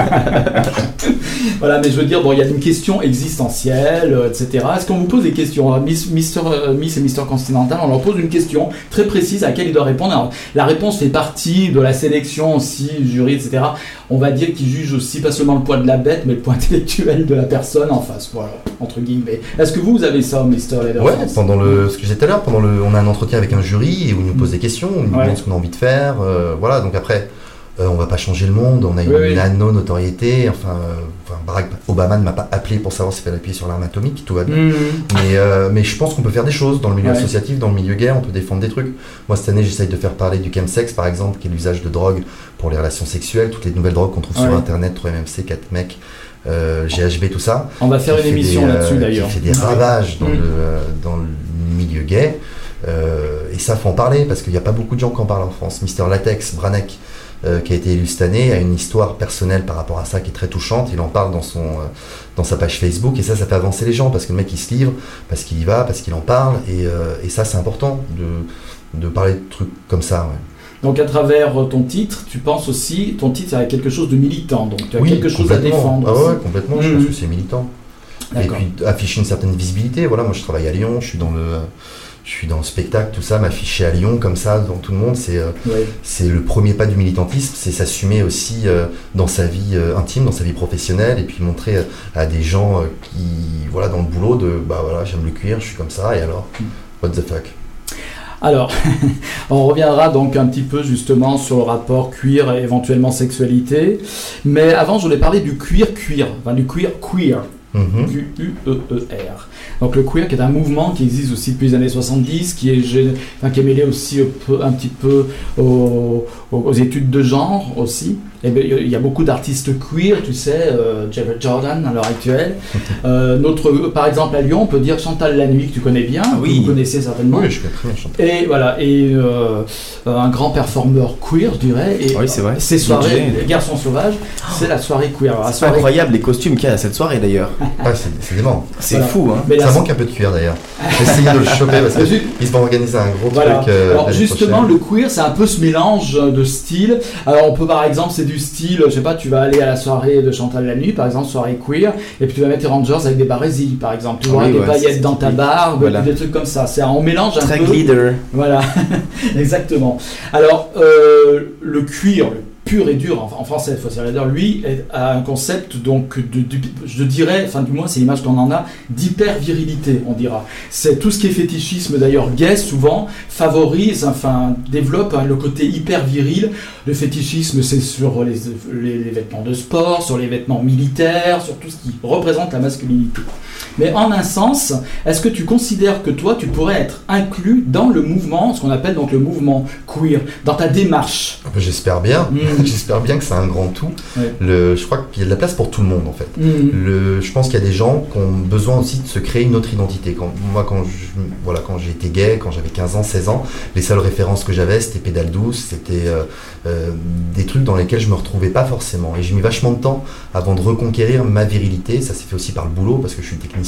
Voilà, mais je veux dire, bon, il y a une question existentielle, euh, et cetera. Est-ce qu'on vous pose des questions? Alors, Miss, Mister, euh, Miss et Mister Continental, on leur pose une question très précise à laquelle ils doivent répondre. Alors, la réponse fait partie de la sélection aussi, du jury, et cetera. On va dire qu'ils jugent aussi pas seulement le poids de la bête, mais le poids intellectuel de la personne en face, voilà, entre guillemets. Est-ce que vous, vous avez ça, Mister Leather Ouais, France? pendant le, ce que je disais tout à l'heure, pendant le, on a un entretien avec un jury et où il nous pose des questions, on nous Ouais. demande ce qu'on a envie de faire, euh, voilà, donc après, euh, on va pas changer le monde, on a une Oui, oui. nano-notoriété, enfin, euh, enfin, Barack Obama ne m'a pas appelé pour savoir s'il fallait appuyer sur l'arme atomique, tout va bien. Mmh. Mais, euh, mais je pense qu'on peut faire des choses dans le milieu Ouais. associatif, dans le milieu gay, on peut défendre des trucs. Moi, cette année, j'essaye de faire parler du chemsex, par exemple, qui est l'usage de drogue pour les relations sexuelles, toutes les nouvelles drogues qu'on trouve Ouais. sur Internet, trois M M C, quatre mecs, euh, G H B, tout ça. On va faire Qui une fait émission des, euh, là-dessus d'ailleurs. Qui fait des Ouais. ravages dans, Mm. le, euh, dans le milieu gay. Euh, et ça, faut en parler, parce qu'il n'y a pas beaucoup de gens qui en parlent en France. Mister Latex, Branek, euh, qui a été élu cette année, a une histoire personnelle par rapport à ça qui est très touchante. Il en parle dans, son, euh, dans sa page Facebook, et ça, ça fait avancer les gens, parce que le mec, il se livre, parce qu'il y va, parce qu'il en parle, et, euh, et ça, c'est important de, de parler de trucs comme ça. Ouais. Donc à travers euh, ton titre, tu penses aussi, ton titre a quelque chose de militant, donc tu as Oui, quelque chose à complètement. défendre. Ah aussi. ouais, complètement, je Mhm. pense que c'est militant. Et D'accord. puis afficher une certaine visibilité. Voilà, moi je travaille à Lyon, je suis dans le, je suis dans le spectacle, tout ça, m'afficher à Lyon comme ça devant tout le monde, c'est, euh, Ouais. c'est le premier pas du militantisme, c'est s'assumer aussi euh, dans sa vie euh, intime, dans sa vie professionnelle, et puis montrer euh, à des gens euh, qui, voilà, dans le boulot, de, bah voilà, j'aime le cuir, je suis comme ça, et alors, what the fuck. Alors, on reviendra donc un petit peu justement sur le rapport cuir et éventuellement sexualité. Mais avant, je voulais parler du cuir cuir, enfin du queer queer, Mhm. Q U E E R. Donc le queer qui est un mouvement qui existe aussi depuis les années soixante-dix, qui est, gé- enfin, qui est mêlé aussi un, peu- un petit peu aux, aux- aux études de genre aussi. Et bien, il y a beaucoup d'artistes queer, tu sais, euh, Jared Jordan à l'heure actuelle. Euh, notre, par exemple à Lyon, on peut dire Chantal Lanuit, que tu connais bien, Ah oui. que vous connaissez certainement. Oui, je connais très bien Chantal. Et voilà, et euh, un grand performeur queer, je dirais. Et Oui, c'est vrai. Ces soirées, D J. les garçons sauvages, c'est la soirée queer. Alors, la C'est soirée- incroyable les costumes qu'il y a à cette soirée d'ailleurs. Ah, c'est, c'est dément. C'est Voilà. fou, hein. Mais la- Ça manque un peu de cuir d'ailleurs. J'ai essayé de le choper parce Ju- qu'ils se vont organiser un gros Voilà. truc. euh, Alors l'année justement, prochaine. le queer, c'est un peu ce mélange de styles. Alors on peut par exemple, c'est du style, je sais pas, tu vas aller à la soirée de Chantal Lanuit, par exemple, soirée queer, et puis tu vas mettre tes Rangers avec des barésilles, par exemple. Tu Ah vois, oui, des ouais, paillettes c'est dans ta typique. barbe, Voilà. des trucs comme ça. C'est on mélange un Très peu. glitter. Voilà, exactement. Alors, euh, le cuir, le pur et dur, en, en français, il faut se dire, lui, est- a un concept, donc, de, de- je dirais, enfin, du moins, c'est l'image qu'on en a, d'hyper-virilité, on dira. C'est tout ce qui est fétichisme, d'ailleurs, gay, souvent, favorise, enfin, développe hein, le côté hyper-viril. Le fétichisme, c'est sur les, les, les vêtements de sport, sur les vêtements militaires, sur tout ce qui représente la masculinité. Mais en un sens, est-ce que tu considères que toi, tu pourrais être inclus dans le mouvement, ce qu'on appelle donc le mouvement queer, dans ta démarche? Ah bah, j'espère bien. Mm. J'espère bien que c'est un grand tout. Ouais. Le, je crois qu'il y a de la place pour tout le monde en fait. Mm. Le, je pense qu'il y a des gens qui ont besoin aussi de se créer une autre identité. Quand, moi, quand, je, voilà, quand j'étais gay, quand j'avais quinze ans, seize ans, les seules références que j'avais, c'était Pédale douce, c'était euh, euh, des trucs dans lesquels je me retrouvais pas forcément. Et j'ai mis vachement de temps avant de reconquérir ma virilité. Ça s'est fait aussi par le boulot, parce que je suis technicien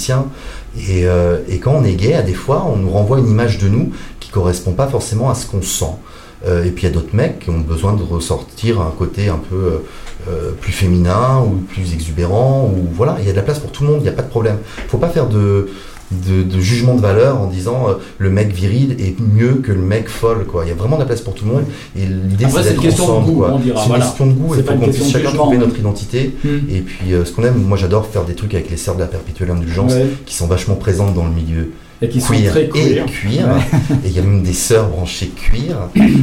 sien. Et, euh, et quand on est gay, à des fois, on nous renvoie une image de nous qui correspond pas forcément à ce qu'on sent. Euh, et puis il y a d'autres mecs qui ont besoin de ressortir un côté un peu euh, plus féminin ou plus exubérant. Ou voilà, il y a de la place pour tout le monde, il n'y a pas de problème. Faut pas faire de De, de jugement de valeur en disant euh, le mec viril est mieux que le mec folle, quoi. Il y a vraiment de la place pour tout le monde et l'idée Après, c'est d'être ensemble, de goût, quoi. on dira, c'est une voilà. question de goût, C'est il pas faut une qu'on puisse question de chacun jugement, trouver ouais. notre identité Mm. et puis euh, ce qu'on aime. Moi j'adore faire des trucs avec les sœurs de la perpétuelle indulgence Ouais. qui sont vachement présentes dans le milieu Et qui sont queer très et queer. cuir Ouais. et il y a même des sœurs branchées cuir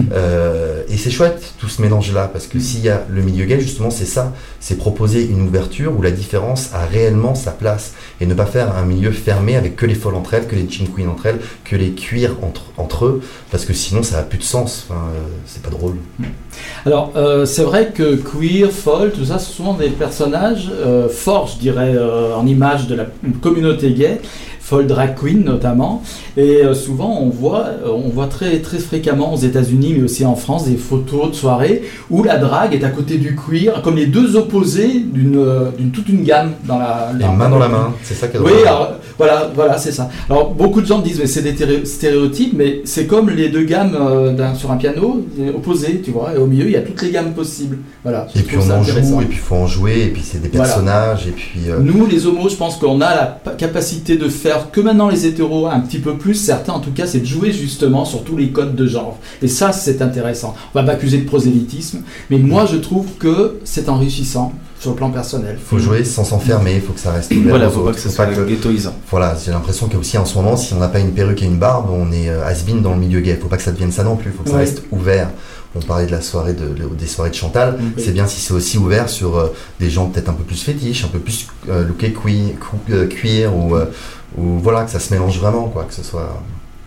euh, et c'est chouette tout ce mélange là parce que s'il y a le milieu gay justement c'est ça, c'est proposer une ouverture où la différence a réellement sa place et ne pas faire un milieu fermé avec que les folles entre elles, que les chin queens entre elles, que les cuirs entre, entre eux parce que sinon ça n'a plus de sens, enfin, euh, c'est pas drôle. Alors, euh, c'est vrai que queer, folle, tout ça, ce sont des personnages euh, forts, je dirais, euh, en image de la communauté gay, folle drag queen notamment. Et euh, souvent, on voit, euh, on voit très, très fréquemment aux États-Unis, mais aussi en France, des photos de soirées où la drague est à côté du queer, comme les deux opposés d'une, euh, d'une toute une gamme dans la. Les mains dans la main, c'est ça qui est drôle. Oui, alors, voilà, voilà, c'est ça. Alors, beaucoup de gens disent, mais c'est des téré- stéréotypes, mais c'est comme les deux gammes euh, d'un, sur un piano, opposées, tu vois, et au milieu, il y a toutes les gammes possibles. Voilà. Et puis on en joue, et puis il faut en jouer, et puis c'est des personnages, voilà. Et puis... Euh... Nous, les homos, je pense qu'on a la capacité de faire que maintenant les hétéros un petit peu plus, certains en tout cas, c'est de jouer justement sur tous les codes de genre. Et ça, c'est intéressant. On va m'accuser de prosélytisme, mais moi, je trouve que c'est enrichissant sur le plan personnel. Il faut jouer sans s'enfermer, il faut que ça reste ouvert. Voilà, faut pas que ça soit ghettoisant. Voilà, j'ai l'impression qu'aussi en ce moment, si on n'a pas une perruque et une barbe, on est euh, has-been dans le milieu gay. Faut pas que ça devienne ça non plus, faut que ça ouais. reste ouvert. On parlait de la soirée de, de, des soirées de Chantal, oui. C'est bien si c'est aussi ouvert sur euh, des gens peut-être un peu plus fétiches, un peu plus euh, lookés queer, queer ou, euh, ou voilà, que ça se mélange vraiment, quoi, que ce soit...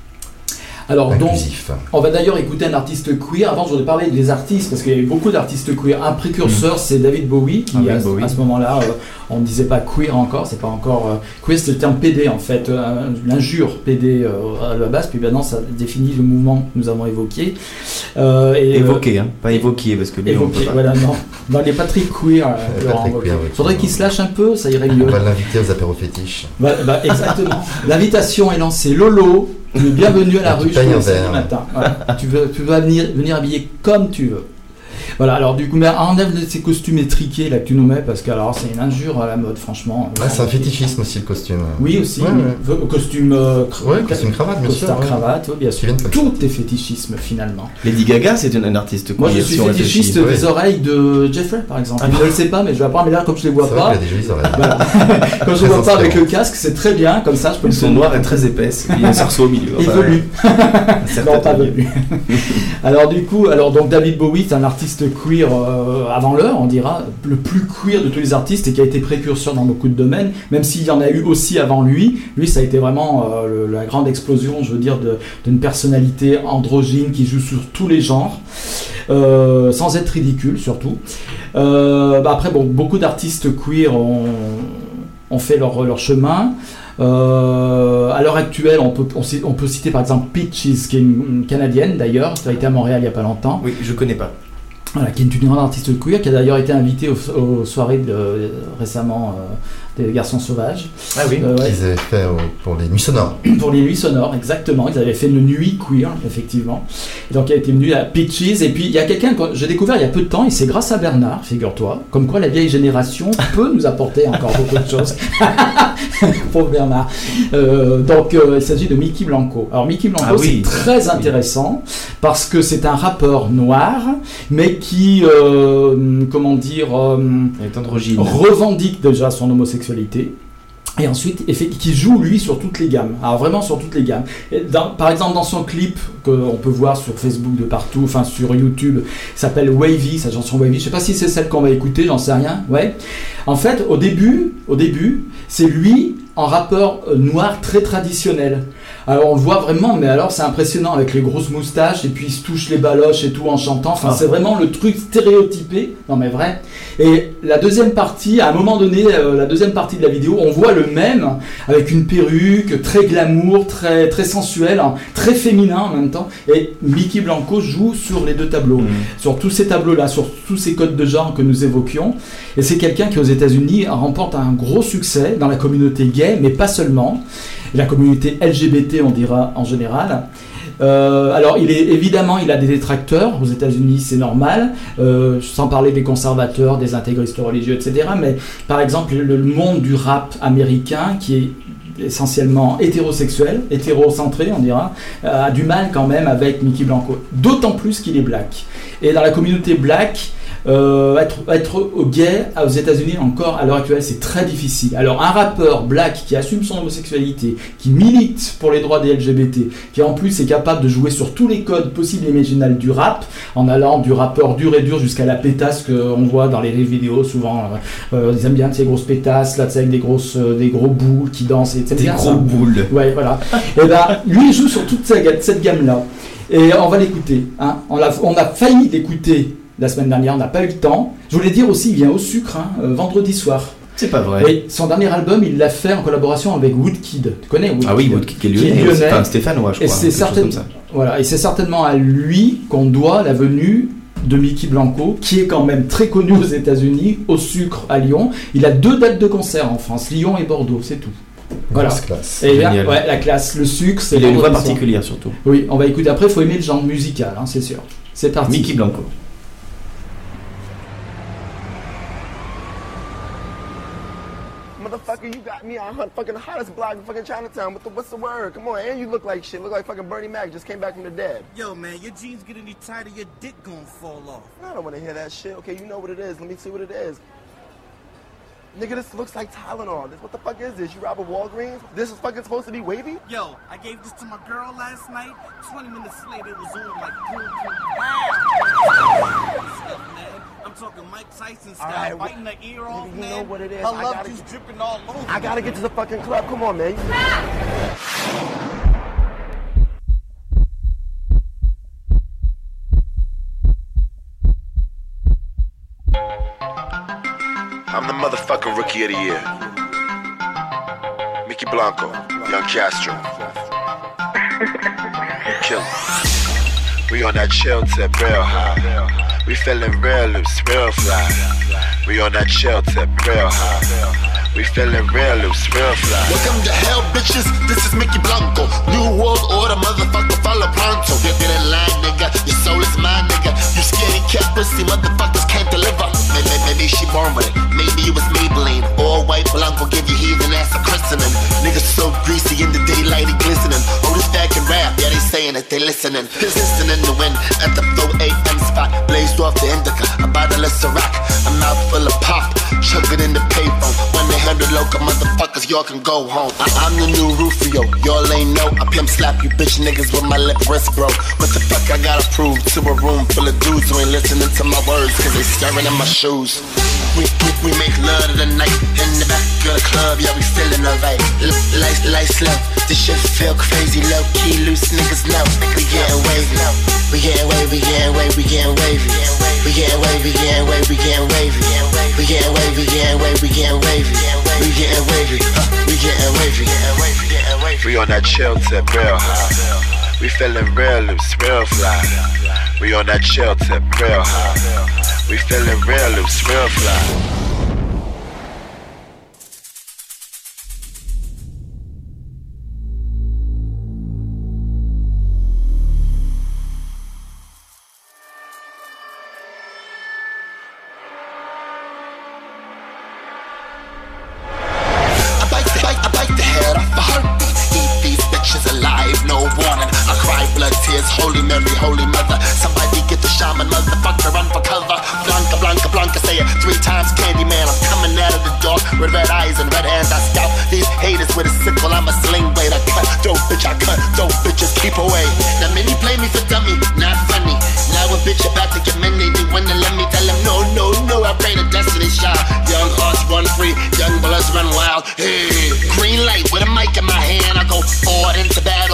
Alors inclusif. Donc, on va d'ailleurs écouter un artiste queer. Avant, je voudrais parler des artistes, parce qu'il y a eu beaucoup d'artistes queer. Un précurseur, mmh. c'est David Bowie, qui ah, à, Bowie. à ce moment-là, euh, on ne disait pas queer encore, c'est pas encore... Euh, queer, c'est le terme P D, en fait, euh, l'injure P D euh, à la base, puis maintenant, ça définit le mouvement que nous avons évoqué. Euh, et, évoqué, euh, hein, pas évoqué, parce que lui, évoqué, on peut pas. Voilà, non. Non, il est pas très queer, euh, Laurent. Il oui, faudrait qu'il se lâche un peu, ça irait mieux. On va l'inviter aux apéros fétiches. Bah, bah, exactement. L'invitation est lancée. Lolo, bienvenue à la rue, je le matin. Voilà. tu veux, tu vas venir, venir habiller comme tu veux. Voilà, alors du coup, mais enlève ces costumes étriqués là que tu nous mets, parce que alors c'est une injure à la mode, franchement. Ouais, c'est un fétichisme aussi le costume. Oui, aussi. Ouais, ouais. Costume, euh, cra- ouais, costume cravate, bien sûr. Costume ouais. cravate, ouais, bien sûr. Tout est fétichisme finalement. Lady Gaga, c'est une, un artiste. Moi, je suis fétichiste des ouais. oreilles de Jeffrey, par exemple. Il ne le sait pas, mais je vais apprendre. Mais là, comme je les vois c'est pas. Vrai qu'il a des jolies oreilles. Voilà. Quand je les vois pas avec le casque, c'est très bien. Comme ça, je peux. Elles sont noires et très épaisses. Il y a un cerceau au milieu. Et velu. Non, pas velu. Alors du coup, alors donc David Bowie, c'est un artiste queer. Euh, avant l'heure, on dira, le plus queer de tous les artistes et qui a été précurseur dans beaucoup de domaines, même s'il y en a eu aussi avant lui. Lui, ça a été vraiment euh, le, la grande explosion, je veux dire, de, d'une personnalité androgyne qui joue sur tous les genres, euh, sans être ridicule surtout. Euh, bah après, bon, beaucoup d'artistes queer ont, ont fait leur, leur chemin. Euh, à l'heure actuelle, on peut, on, on peut citer par exemple Peaches, qui est une, une Canadienne d'ailleurs, qui a été à Montréal il n'y a pas longtemps. Oui, je connais pas. Voilà, qui est une grande artiste queer, qui a d'ailleurs été invitée aux, aux soirées de, euh, récemment euh, des Garçons Sauvages. Ah oui, euh, ouais. Qu'ils avaient fait euh, pour les nuits sonores. Pour les nuits sonores, exactement. Ils avaient fait une nuit queer, effectivement. Et donc, elle était venue à Peaches. Et puis, il y a quelqu'un que j'ai découvert il y a peu de temps, et c'est grâce à Bernard, figure-toi. Comme quoi, la vieille génération peut nous apporter encore beaucoup de choses. Pauvre Bernard. Euh, donc, euh, il s'agit de Mickey Blanco. Alors, Mickey Blanco, ah, oui. c'est très intéressant, oui. parce que c'est un rappeur noir, mais qui, euh, comment dire, euh, revendique déjà son homosexualité. Et ensuite, qui joue lui sur toutes les gammes. Alors vraiment sur toutes les gammes. Et dans, par exemple, dans son clip qu'on peut voir sur Facebook de partout, enfin sur YouTube, il s'appelle Wavy, sa chanson Wavy. Je sais pas si c'est celle qu'on va écouter, j'en sais rien. Ouais. En fait, au début, au début, c'est lui en rappeur noir très traditionnel. Alors on le voit vraiment, mais alors c'est impressionnant avec les grosses moustaches et puis il se touche les baloches et tout en chantant. Enfin, ah. c'est vraiment le truc stéréotypé, non mais vrai. Et la deuxième partie, à un moment donné, euh, la deuxième partie de la vidéo, on voit le même avec une perruque, très glamour, très très sensuel, hein, très féminin en même temps. Et Mickey Blanco joue sur les deux tableaux, mmh. sur tous ces tableaux-là, sur tous ces codes de genre que nous évoquions. Et c'est quelqu'un qui aux États-Unis remporte un gros succès dans la communauté gay, mais pas seulement. La communauté L G B T, on dira en général. Euh, alors, il est évidemment, il a des détracteurs aux États-Unis, c'est normal. Euh, sans parler des conservateurs, des intégristes religieux, et cetera. Mais par exemple, le monde du rap américain, qui est essentiellement hétérosexuel, hétérocentré, on dira, euh, a du mal quand même avec Mickey Blanco. D'autant plus qu'il est black. Et dans la communauté black, Euh, être, être gay aux États-Unis encore à l'heure actuelle, c'est très difficile. Alors un rappeur black qui assume son homosexualité, qui milite pour les droits des L G B T, qui en plus est capable de jouer sur tous les codes possibles et imaginables du rap, en allant du rappeur dur et dur jusqu'à la pétasse qu'on voit dans les vidéos souvent. Euh, ils aiment bien ces grosses pétasses là, avec des grosses, euh, des gros boules qui dansent. Et des gros ça. boules. Ouais, voilà. Et ben lui il joue sur toute cette, cette gamme là. Et on va l'écouter. Hein. On, a, on a failli l'écouter. La semaine dernière, on n'a pas eu le temps. Je voulais dire aussi, il vient au sucre, hein, euh, vendredi soir. C'est pas vrai. Et son dernier album, il l'a fait en collaboration avec Woodkid. Tu connais Woodkid? Ah oui, Woodkid qui est lyonnais. Lyonnais. C'est un Stéphanois, je crois. Et c'est, certain... voilà, et c'est certainement à lui qu'on doit la venue de Mickey Blanco, qui est quand même très connu aux États-Unis, au sucre à Lyon. Il a deux dates de concert en France, Lyon et Bordeaux, c'est tout. Voilà. Classe. Et là, ouais, la classe, le sucre, c'est... Il a une voix particulière surtout. Oui, on va écouter après, il faut aimer le genre musical, hein, c'est sûr. C'est parti. Mickey Blanco. Motherfucker, you got me on fucking hottest block in fucking Chinatown. What the, what's the word? Come on, and you look like shit. Look like fucking Bernie Mac just came back from the dead. Yo, man, your jeans get any tighter, your dick gonna fall off. I don't want to hear that shit. Okay, you know what it is. Let me see what it is. Nigga, this looks like Tylenol. This, what the fuck is this? You rob a Walgreens? This is fucking supposed to be wavy? Yo, I gave this to my girl last night. twenty minutes later, it was on like boom, boom, stuff, man. I'm talking Mike Tyson style, right, biting the ear off, you man. know what it is. Her love juice dripping all over. I gotta get to the fucking club. Come on, man. I'm the motherfucking rookie of the year. Mickey Blanco, Young Castro. Kill. We on that chill tip, real high. We feeling real loose, real fly. We on that chill tip, real high. We feeling real loose, real fly. Welcome to hell, bitches. This is Mickey Blanco. New world order, motherfucker, follow pronto. Get in line, nigga. Your soul is mine, nigga. You scared cat pussy, motherfuckers can't deliver. Maybe, maybe she born with it. Maybe it was Maybelline. All white Blanco give you heathen ass a christening. Niggas so greasy in the daylight, he glistening. Oh, this back and rap, yeah, they saying it, they listening. Pissing in the wind at the four a.m. spot. Blazed off the indica, a bottle of Ciroc. A mouth full of pop, chug it in the payphone. When they hundred local motherfuckers, y'all can go home. I- I'm the new Rufio, y'all ain't know. I pimp slap you bitch niggas with my lip wrist, bro. What the fuck I gotta prove to a room full of dudes who ain't listening to my words, cause they staring in my shoes. We, we, we make love to the night in the back of the club, yeah, we feeling alright. Light, light slow, this shit feel crazy, low key, loose niggas know. We getting wavy, we getting wavy, we getting wavy, we getting wavy. We getting wavy, we getting wavy, we getting wavy. We getting wavy, we getting wavy, we getting wavy. We getting wavy, we getting wavy. We on that chill tip, real high. We feeling real loose, real fly. We on that chill tip, real high. We feeling real loose, real fly. Holy Mary, Holy Mother, somebody get the shaman, motherfucker, run for cover. Blanca, Blanca, Blanca, say it three times, Candyman. I'm coming out of the dark with red eyes and red hands. I scout these haters with a sickle. I'm a sling blade. I cut, dope bitch, I cut, dope bitches keep away. Now many play me for dummy, not funny. Now a bitch about to get many. They wanna let me tell them no, no, no. I pray the destiny shot. Young hearts run free, young bloods run wild. Hey, green light with a mic in my hand. I go forward into battle.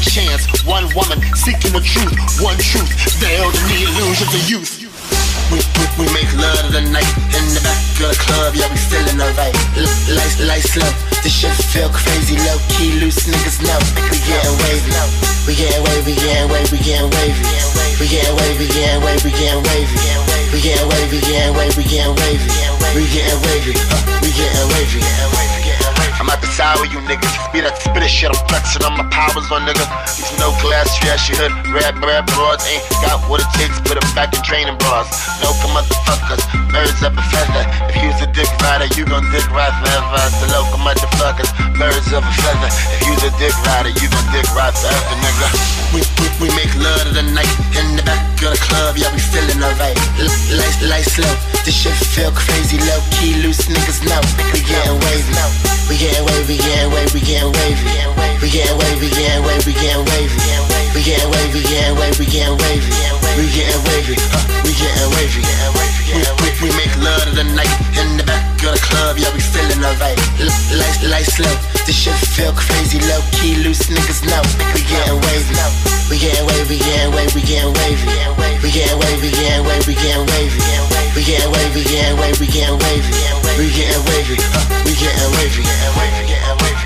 chance. One woman seeking the truth, one truth. Veiled in the illusions of youth. We, we, we make love to the night in the back of the club, yeah, we feeling alright. Lights, lights low, this shit feel crazy, low key, loose niggas know. We getting wavy, we getting wavy, getting wavy, getting wavy. We getting wavy, getting wavy, getting wavy. We getting wavy, getting wavy, getting wavy. We getting wavy, we getting wavy. I'm at the side with you niggas. Be that spit shit, I'm flexing on my powers on nigga. These no class, trashy hood, rap, rap, broads ain't got what it takes, put it back in training bras. No motherfuckers, birds of a feather. If you's a dick rider, you gon' dick ride forever. The local motherfuckers, birds of a feather. If you's a dick rider, you gon' dick ride forever, nigga. We, we, we make love to the night in the back of the club, yeah, we feeling alright. Lights, lights low, this shit feel crazy, low key, loose niggas know. We getting wavy, we getting wavy, getting wavy, getting wavy. We getting wavy, getting wavy, getting wavy. We getting wavy, getting wavy, getting wavy. We getting wavy, we getting wavy. We, we, we make love to the night in the back of the club, yeah, we feeling alright. Lights, lights low, this shit feel crazy, low key, loose niggas know. We getting wavy, we getting wavy, getting wavy, getting wavy. We getting wavy, getting wavy, getting wavy. We getting wavy, getting wavy, getting wavy. We getting wavy, we getting wavy, getting wavy, getting wavy.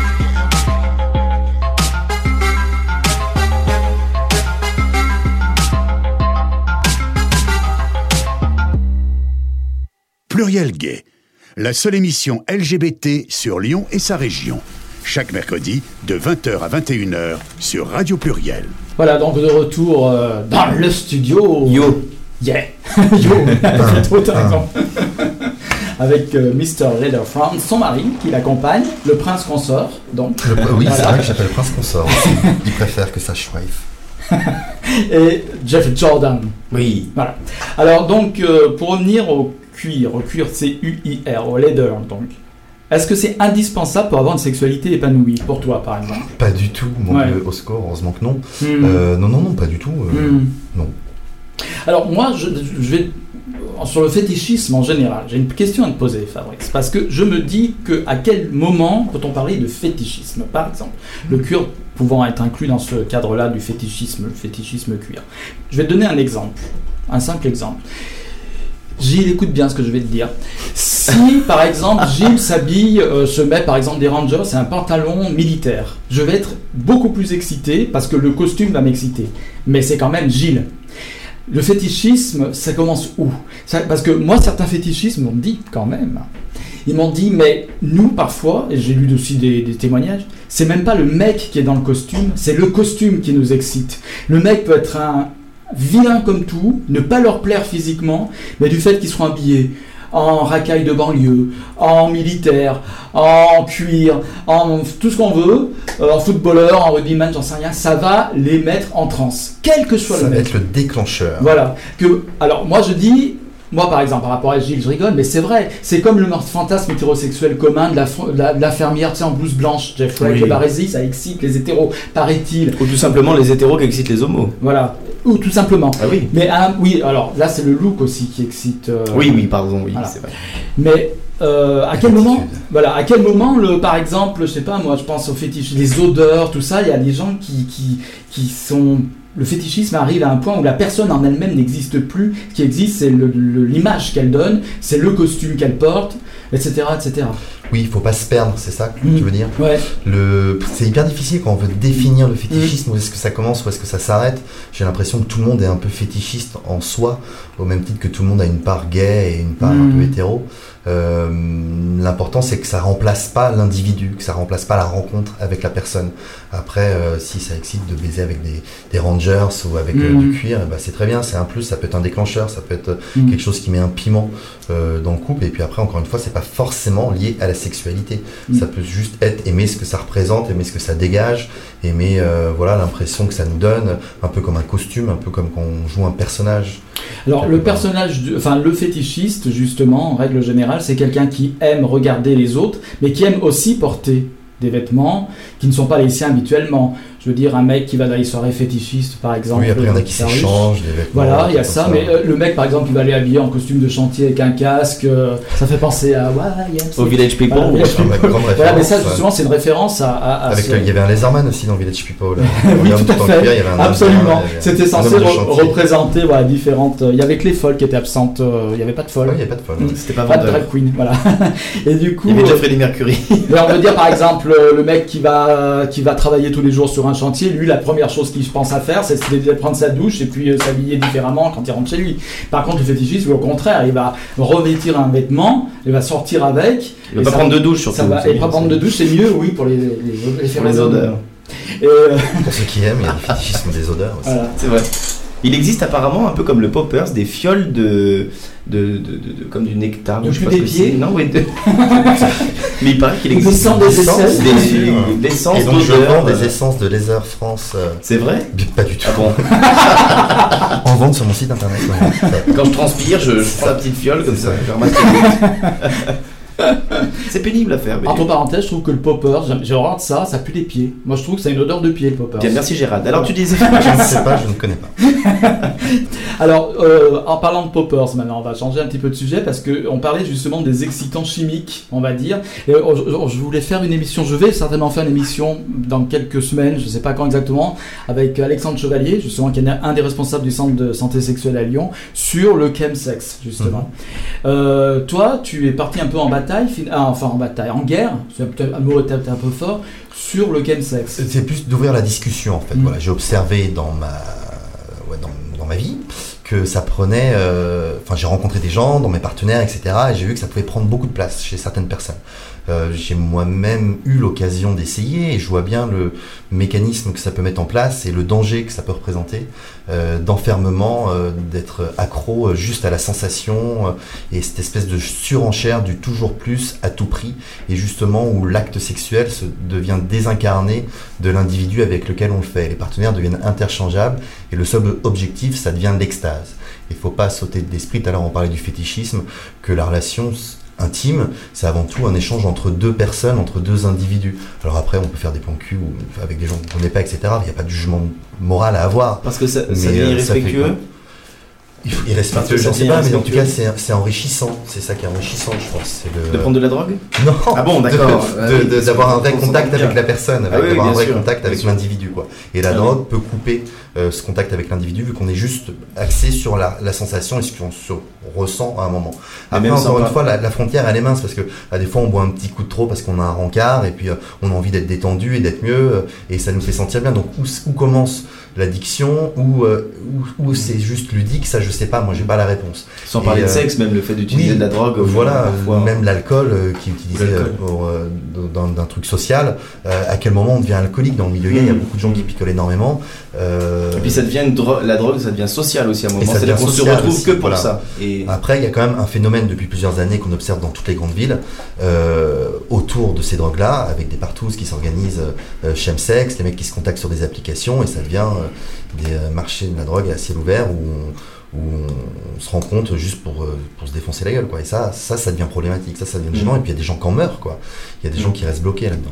Pluriel Gay, la seule émission L G B T sur Lyon et sa région. Chaque mercredi de vingt heures à vingt et une heures sur Radio Pluriel. Voilà, donc de retour euh, dans le studio. Yo. Yeah. Yo. Trop raison. Avec euh, mister Leatherfront, son mari qui l'accompagne, le prince consort. Donc. Le, oui, voilà. C'est vrai que j'appelle le prince consort. Il préfère que ça wife. Et Jeff Jordan. Oui. Voilà. Alors donc, euh, pour revenir au cuir, au cuir C U I R, au leather donc. Est-ce que c'est indispensable pour avoir une sexualité épanouie, pour toi par exemple? Pas du tout, mon ouais. Dieu, au score, heureusement que non. Mm. Euh, non, non, non, pas du tout. Euh, mm. Non. Alors moi, je, je vais sur le fétichisme en général. J'ai une question à te poser, Fabrice, parce que je me dis que à quel moment peut-on parler de fétichisme, par exemple, le cuir pouvant être inclus dans ce cadre-là du fétichisme, le fétichisme cuir. Je vais te donner un exemple, un simple exemple. Gilles, écoute bien ce que je vais te dire. Si, par exemple, Gilles s'habille, euh, se met, par exemple, des Rangers et un pantalon militaire, je vais être beaucoup plus excité parce que le costume va m'exciter. Mais c'est quand même Gilles. Le fétichisme, ça commence où? ça, Parce que moi, certains fétichismes m'ont dit quand même. Ils m'ont dit, mais nous, parfois, et j'ai lu aussi des, des témoignages, c'est même pas le mec qui est dans le costume, c'est le costume qui nous excite. Le mec peut être un vilain comme tout, ne pas leur plaire physiquement, mais du fait qu'ils seront habillés en racaille de banlieue, en militaire, en cuir, en tout ce qu'on veut, euh, en footballeur, en rugbyman, j'en sais rien, ça va les mettre en transe, quel que soit ça le mec. Ça va être le déclencheur. Voilà. Que, alors moi je dis, moi par exemple par rapport à Gilles, je rigole, mais c'est vrai, c'est comme le fantasme hétérosexuel commun de la, de la, de la fermière, tu sais, en blouse blanche, Jeffrey, oui. Le barésie, ça excite les hétéros, paraît-il. Ou tout simplement les hétéros qui excitent les homos. Voilà. Ou tout simplement. Ah oui. Mais ah, oui, alors là c'est le look aussi qui excite. Euh, oui, oui, pardon, oui, voilà. C'est vrai. Mais euh, à quel moment, voilà, à quel moment le, par exemple, je sais pas, moi je pense aux fétiches, les odeurs, tout ça, il y a des gens qui qui qui sont. Le fétichisme arrive à un point où la personne en elle-même n'existe plus. Ce qui existe, c'est le, le, l'image qu'elle donne, c'est le costume qu'elle porte, et cetera, et cetera. Oui, il faut pas se perdre, c'est ça que mmh. tu veux dire. Ouais. Le... C'est hyper difficile quand on veut définir le fétichisme, mmh. où est-ce que ça commence, où est-ce que ça s'arrête. J'ai l'impression que tout le monde est un peu fétichiste en soi, au même titre que tout le monde a une part gay et une part mmh. un peu hétéro. Euh, l'important c'est que ça remplace pas l'individu, que ça remplace pas la rencontre avec la personne. Après, euh, si ça excite de baiser avec des, des Rangers ou avec mmh. euh, du cuir, bah, c'est très bien, c'est un plus, ça peut être un déclencheur, ça peut être mmh. quelque chose qui met un piment euh, dans le couple. Et puis après, encore une fois, c'est pas forcément lié à la sexualité. Mmh. Ça peut juste être aimer ce que ça représente, aimer ce que ça dégage, aimer euh, voilà l'impression que ça nous donne, un peu comme un costume, un peu comme quand on joue un personnage. Alors le personnage, du, enfin le fétichiste justement, en règle générale, c'est quelqu'un qui aime regarder les autres, mais qui aime aussi porter des vêtements qui ne sont pas les siens habituellement. Je Je veux dire, un mec qui va dans les soirées fétichistes, par exemple. Oui, après, il y en a qui ça s'échangent des vêtements. Voilà, il y a ça, ça. mais euh, le mec, par exemple, qui va aller habillé en costume de chantier avec un casque, euh, ça fait penser à... Ouais, yeah, au Village People. Voilà, Village Ah, People. grande Voilà, mais ça, référence, justement, c'est une référence à... à, à Avec ce... le, il y avait un Laserman aussi dans Village People. oui, tout à fait. Cuir, il y avait un absolument. Laserman, il y avait C'était un censé homme de re- chantier. représenter voilà, différentes... Il y avait que les folles qui étaient absentes. euh, Il n'y avait pas de folles. Ouais, il n'y avait pas de folle. Mm. C'était pas Pas de vendeur. drag queen, voilà. Et du coup... Il y avait déjà euh, Freddie Mercury. mais on veut dire, par exemple, euh, le mec qui va, qui va travailler tous les jours sur un chantier, lui, la première chose qu'il pense à faire, c'est de prendre sa douche et puis euh, s'habiller différemment quand il rentre chez lui. Par contre, le fétichiste, lui, au contraire, il va revêtir un vêtement, il va sortir avec. Il va et pas ça- prendre de douche, surtout. Ça va, c'est et bien, pas prendre c'est- de douche, c'est mieux, oui, pour les, les, les, Pour les phéromones. odeurs. Et, euh, Pour ceux qui aiment, il y a le fétichisme des odeurs aussi. voilà. C'est vrai. Il existe apparemment, un peu comme le poppers, des fioles de, de, de, de, de- comme du nectar. De je sais plus pas ce des que pieds. c'est. Non, oui. de- Mais il paraît qu'il Des existe essences, des essences. des, des essences Et donc je d'odeur. vends des euh, essences de Laser France. euh, C'est vrai. Pas du tout. Ah bon. En vente sur mon site internet. ouais. Quand je transpire, je, je prends la petite fiole comme C'est ça. ça. Je ramasse les gouttes. C'est pénible à faire. Mais... Entre parenthèses, je trouve que le popper, j'ai- j'ai horreur de ça, ça pue les pieds. Moi, je trouve que ça a une odeur de pied, le popper. Bien, merci Gérald. Alors tu disais. Je ne sais pas, je ne connais pas. Alors, euh, en parlant de poppers, maintenant, on va changer un petit peu de sujet parce que on parlait justement des excitants chimiques, on va dire. Et, euh, je, je voulais faire une émission, je vais certainement faire une émission dans quelques semaines, je ne sais pas quand exactement, avec Alexandre Chevalier, justement, qui est un des responsables du centre de santé sexuelle à Lyon, sur le chemsex, justement. Euh, toi, tu es parti un peu en bataille, fin- ah, enfin en bataille, en guerre, c'est peut-être un mot peut-être un peu fort, sur le chemsex. C'est plus d'ouvrir la discussion en fait. Mm. Voilà, j'ai observé dans ma, ouais, dans, dans ma vie que ça prenait. euh, Enfin, j'ai rencontré des gens, dans mes partenaires, et cetera. Et j'ai vu que ça pouvait prendre beaucoup de place chez certaines personnes. Euh, j'ai moi-même eu l'occasion d'essayer et je vois bien le mécanisme que ça peut mettre en place et le danger que ça peut représenter euh, d'enfermement, euh, d'être accro euh, juste à la sensation euh, et cette espèce de surenchère du toujours plus à tout prix et justement où l'acte sexuel se devient désincarné de l'individu avec lequel on le fait. Les partenaires deviennent interchangeables et le seul objectif, ça devient l'extase. Il ne faut pas sauter d'esprit, tout à l'heure on parlait du fétichisme, que la relation intime, c'est avant tout un échange entre deux personnes, entre deux individus. Alors après, on peut faire des plans cul ou avec des gens qu'on ne connaît pas, et cetera. Il n'y a pas de jugement moral à avoir. Parce que ça, Mais, ça devient euh, ça fait irrespectueux. quoi Irrespectueux, Parce que je ne ça sais devient pas, mais en tout cas, irrespectueux. c'est c'est enrichissant. C'est ça qui est enrichissant, je pense. C'est le... De prendre de la drogue. Non. Ah bon, d'accord. De- Ah de- oui, de- parce D'avoir que un vrai on contact s'entend avec bien. la personne, avec, Ah oui, d'avoir bien un vrai sûr, contact bien avec sûr. l'individu, quoi. Et la Ah drogue peut couper euh, ce contact avec l'individu vu qu'on est juste axé sur la, la sensation et ce qu'on se ressent à un moment. Mais Après, même encore sans une pas- fois, la, la frontière elle est mince parce que à des fois on boit un petit coup de trop parce qu'on a un rencard et puis euh, on a envie d'être détendu et d'être mieux euh, et ça nous fait sentir bien. Donc où, où commence l'addiction ou euh, où, où c'est juste ludique, ça je sais pas, moi j'ai pas la réponse. Sans parler Et, de euh, sexe, même le fait d'utiliser oui, de la drogue. voilà, parfois. même l'alcool euh, qui est utilisé euh, L'alcool. pour, euh, dans- d'un truc social. euh, à quel moment on devient alcoolique dans le milieu gay? Il y a Mm. beaucoup de gens qui picolent énormément. euh, Et puis ça devient une dro- la drogue, ça devient social aussi à un moment. ça C'est-à-dire devient qu'on se social retrouve aussi, que pour voilà. ça. Et Après, il y a quand même un phénomène depuis plusieurs années qu'on observe dans toutes les grandes villes euh, autour de ces drogues-là, avec des partouzes qui s'organisent euh, chemsex, les mecs qui se contactent sur des applications et ça devient euh, des euh, marchés de la drogue à ciel ouvert où on, où on se rencontre juste pour, euh, pour se défoncer la gueule, quoi. Et ça, ça, ça devient problématique, ça, ça devient gênant. Mm. Et puis il y a des gens qui en meurent, quoi. Il y a des Mm. gens qui restent bloqués là-dedans.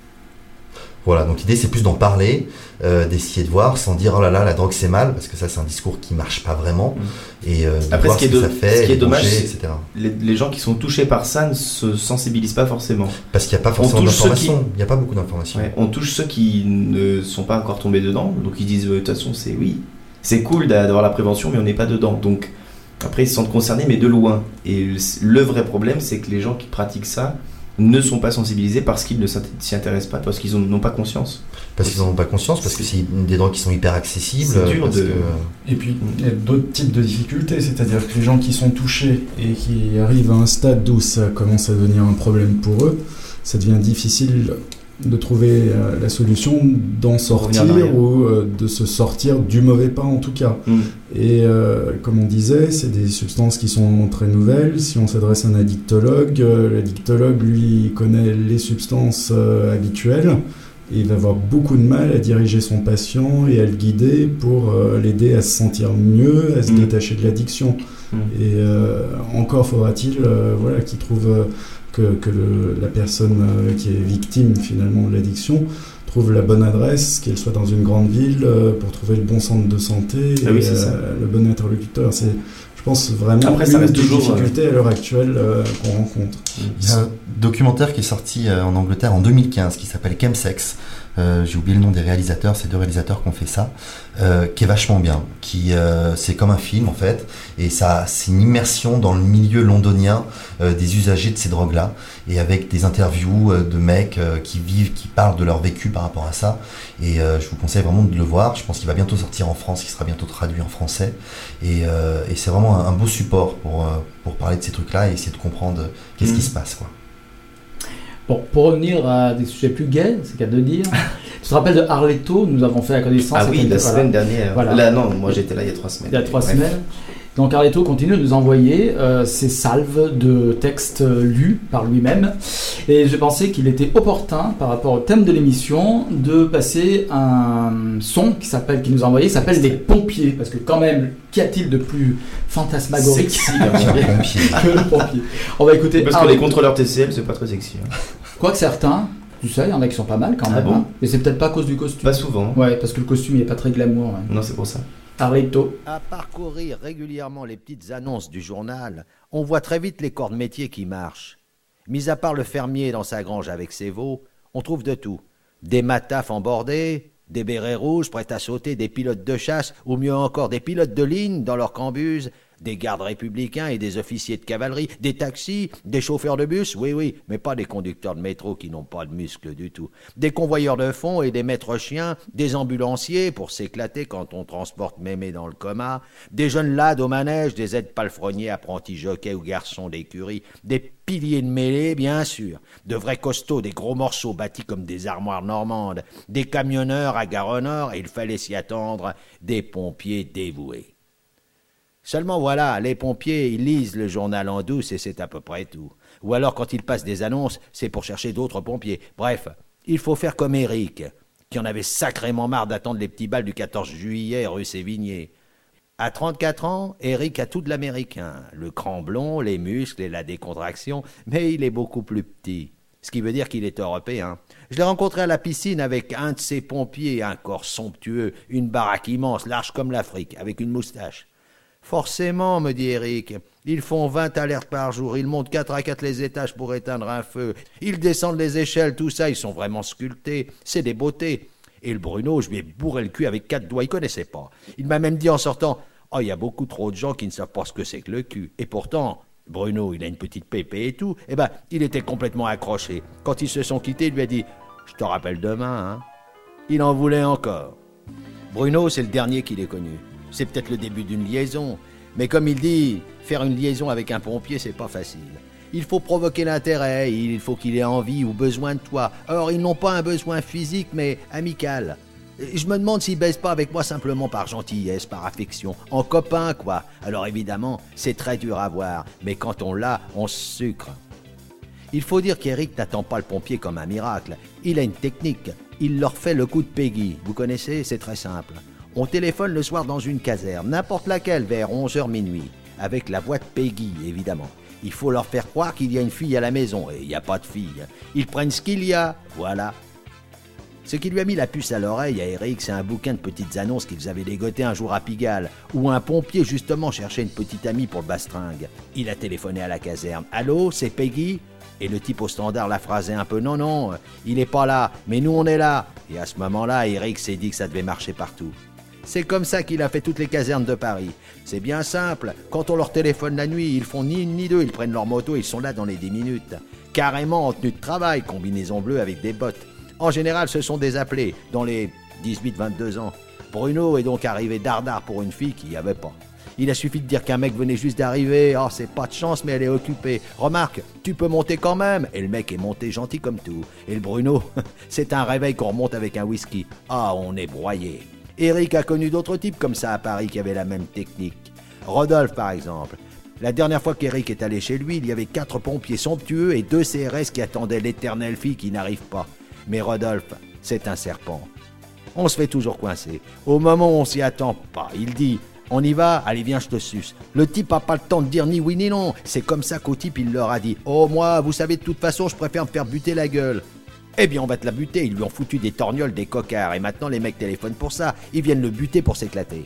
Voilà, donc l'idée c'est plus d'en parler, euh, d'essayer de voir sans dire oh là là la drogue c'est mal, parce que ça c'est un discours qui marche pas vraiment, et euh, de après, voir ce qui ce est, que do- ça fait, ce qui est les dommage, dangers, c'est et cetera. les, les gens qui sont touchés par ça ne se sensibilisent pas forcément. Parce qu'il n'y a pas On forcément touche ceux d'informations, il n'y a pas beaucoup d'informations. Ouais, on touche ceux qui ne sont pas encore tombés dedans, donc ils disent euh, de toute façon c'est oui, c'est cool d'a- d'avoir la prévention, mais on n'est pas dedans. Donc après ils se sentent concernés, mais de loin. Et le, le vrai problème, c'est que les gens qui pratiquent ça ne sont pas sensibilisés parce qu'ils ne s'int- s'y intéressent pas, parce qu'ils en- n'ont pas conscience. Parce qu'ils n'en ont pas conscience, parce que c'est des drogues qui sont hyper accessibles. C'est dur parce de- que- Et puis, il y a d'autres types de difficultés, c'est-à-dire que les gens qui sont touchés et qui arrivent à un stade où ça commence à devenir un problème pour eux, ça devient difficile de trouver euh, la solution d'en sortir en arrière. ou euh, de se sortir du mauvais pas en tout cas. Mm. Et euh, comme on disait, c'est des substances qui sont très nouvelles. Si on s'adresse à un addictologue, euh, l'addictologue, lui, connaît les substances euh, habituelles. Et il va avoir beaucoup de mal à diriger son patient et à le guider pour euh, l'aider à se sentir mieux, à se Mm. détacher de l'addiction. Mm. Et euh, encore faudra-t-il euh, voilà, qu'il trouve euh, que, que le- la personne euh, qui est victime finalement de l'addiction trouve la bonne adresse, qu'elle soit dans une grande ville, euh, pour trouver le bon centre de santé, ah et oui, c'est ça. euh, le bon interlocuteur. C'est, je pense, vraiment Après, une ça reste des toujours, difficultés à l'heure actuelle euh, qu'on rencontre. Il y a un documentaire qui est sorti euh, en Angleterre en deux mille quinze qui s'appelle Chemsex. Euh, j'ai oublié le nom des réalisateurs, c'est deux réalisateurs qui ont fait ça, euh, qui est vachement bien, qui euh, c'est comme un film en fait, et ça c'est une immersion dans le milieu londonien euh, des usagers de ces drogues-là, et avec des interviews euh, de mecs euh, qui vivent, qui parlent de leur vécu par rapport à ça, et euh, je vous conseille vraiment de le voir. Je pense qu'il va bientôt sortir en France, il sera bientôt traduit en français, et, euh, et c'est vraiment un, un beau support pour, euh, pour parler de ces trucs-là et essayer de comprendre euh, qu'est-ce mmh. qui se passe, quoi. Bon, pour revenir à des sujets plus gays, c'est qu'à de dire. Tu te rappelles de Arletto, nous avons fait la connaissance. Ah oui, la semaine voilà. dernière. Voilà. Là, non, moi j'étais là il y a trois semaines. Il y a trois Bref. semaines. Donc Arletto continue de nous envoyer euh, ses salves de textes euh, lus par lui-même. Et je pensais qu'il était opportun, par rapport au thème de l'émission, de passer un son qui s'appelle, qui nous a envoyé, qui s'appelle Les Pompiers. Parce que quand même, qu'y a-t-il de plus fantasmagorique sexy, que le pompier? On va écouter. Parce que les contrôleurs T C L, c'est pas très sexy. Hein. Quoique certains, tu sais, il y en a qui sont pas mal quand même. Ah bon hein. Mais c'est peut-être pas à cause du costume. Pas souvent. Ouais, parce que le costume il est pas très glamour. Ouais. Non, c'est pour ça. Arletto. À parcourir régulièrement les petites annonces du journal, on voit très vite les corps de métier qui marchent. Mis à part le fermier dans sa grange avec ses veaux, on trouve de tout. Des matafs embordés, des bérets rouges prêts à sauter, des pilotes de chasse, ou mieux encore des pilotes de ligne dans leur cambuse, des gardes républicains et des officiers de cavalerie, des taxis, des chauffeurs de bus, oui, oui, mais pas des conducteurs de métro qui n'ont pas de muscles du tout, des convoyeurs de fonds et des maîtres chiens, des ambulanciers pour s'éclater quand on transporte mémé dans le coma, des jeunes lades au manège, des aides palefreniers, apprentis jockeys ou garçons d'écurie, des piliers de mêlée, bien sûr, de vrais costauds, des gros morceaux bâtis comme des armoires normandes, des camionneurs à Gare au Nord, et il fallait s'y attendre, des pompiers dévoués. Seulement voilà, les pompiers, ils lisent le journal en douce et c'est à peu près tout. Ou alors quand ils passent des annonces, c'est pour chercher d'autres pompiers. Bref, il faut faire comme Eric, qui en avait sacrément marre d'attendre les petits bals du quatorze juillet rue Sévigné. À trente-quatre ans, Eric a tout de l'américain, le cran blond, les muscles et la décontraction, mais il est beaucoup plus petit. Ce qui veut dire qu'il est européen. Je l'ai rencontré à la piscine avec un de ses pompiers, un corps somptueux, une baraque immense, large comme l'Afrique, avec une moustache. Forcément, me dit Eric, ils font vingt alertes par jour, ils montent quatre à quatre les étages pour éteindre un feu, ils descendent les échelles, tout ça, ils sont vraiment sculptés, c'est des beautés. Et le Bruno, je lui ai bourré le cul avec quatre doigts, il connaissait pas. Il m'a même dit en sortant, oh, il y a beaucoup trop de gens qui ne savent pas ce que c'est que le cul. Et pourtant, Bruno, il a une petite pépée et tout, eh ben, il était complètement accroché. Quand ils se sont quittés, il lui a dit, je te rappelle demain, hein. Il en voulait encore. Bruno, c'est le dernier qu'il ait connu. C'est peut-être le début d'une liaison, mais comme il dit, faire une liaison avec un pompier, c'est pas facile. Il faut provoquer l'intérêt, il faut qu'il ait envie ou besoin de toi. Or, ils n'ont pas un besoin physique, mais amical. Je me demande s'ils baissent pas avec moi simplement par gentillesse, par affection, en copain, quoi. Alors évidemment, c'est très dur à voir, mais quand on l'a, on se sucre. Il faut dire qu'Eric n'attend pas le pompier comme un miracle. Il a une technique. Il leur fait le coup de Peggy. Vous connaissez? C'est très simple. On téléphone le soir dans une caserne, n'importe laquelle, vers onze heures minuit, avec la voix de Peggy, évidemment. Il faut leur faire croire qu'il y a une fille à la maison, et il n'y a pas de fille. Ils prennent ce qu'il y a, voilà. Ce qui lui a mis la puce à l'oreille à Eric, c'est un bouquin de petites annonces qu'ils avaient dégoté un jour à Pigalle, où un pompier justement cherchait une petite amie pour le bastringue. Il a téléphoné à la caserne. « Allô, c'est Peggy ?» Et le type au standard l'a phrasé un peu « Non, non, il n'est pas là, mais nous on est là !» Et à ce moment-là, Eric s'est dit que ça devait marcher partout. C'est comme ça qu'il a fait toutes les casernes de Paris. C'est bien simple. Quand on leur téléphone la nuit, ils font ni une ni deux. Ils prennent leur moto et ils sont là dans les dix minutes. Carrément en tenue de travail, combinaison bleue avec des bottes. En général, ce sont des appelés, dans les dix-huit vingt-deux ans. Bruno est donc arrivé dardard pour une fille qui n'y avait pas. Il a suffi de dire qu'un mec venait juste d'arriver. Oh, c'est pas de chance, mais elle est occupée. Remarque, tu peux monter quand même. Et le mec est monté gentil comme tout. Et le Bruno, c'est un réveil qu'on remonte avec un whisky. Ah, on est broyé. Eric a connu d'autres types comme ça à Paris qui avaient la même technique. Rodolphe, par exemple. La dernière fois qu'Eric est allé chez lui, il y avait quatre pompiers somptueux et deux C R S qui attendaient l'éternelle fille qui n'arrive pas. Mais Rodolphe, c'est un serpent. On se fait toujours coincer. Au moment où on s'y attend pas, il dit « On y va? Allez, viens, je te suce. » Le type a pas le temps de dire ni oui ni non. C'est comme ça qu'au type, il leur a dit « Oh, moi, vous savez, de toute façon, je préfère me faire buter la gueule. » Eh bien, on va te la buter. Ils lui ont foutu des torgnoles, des cocards. Et maintenant, les mecs téléphonent pour ça. Ils viennent le buter pour s'éclater.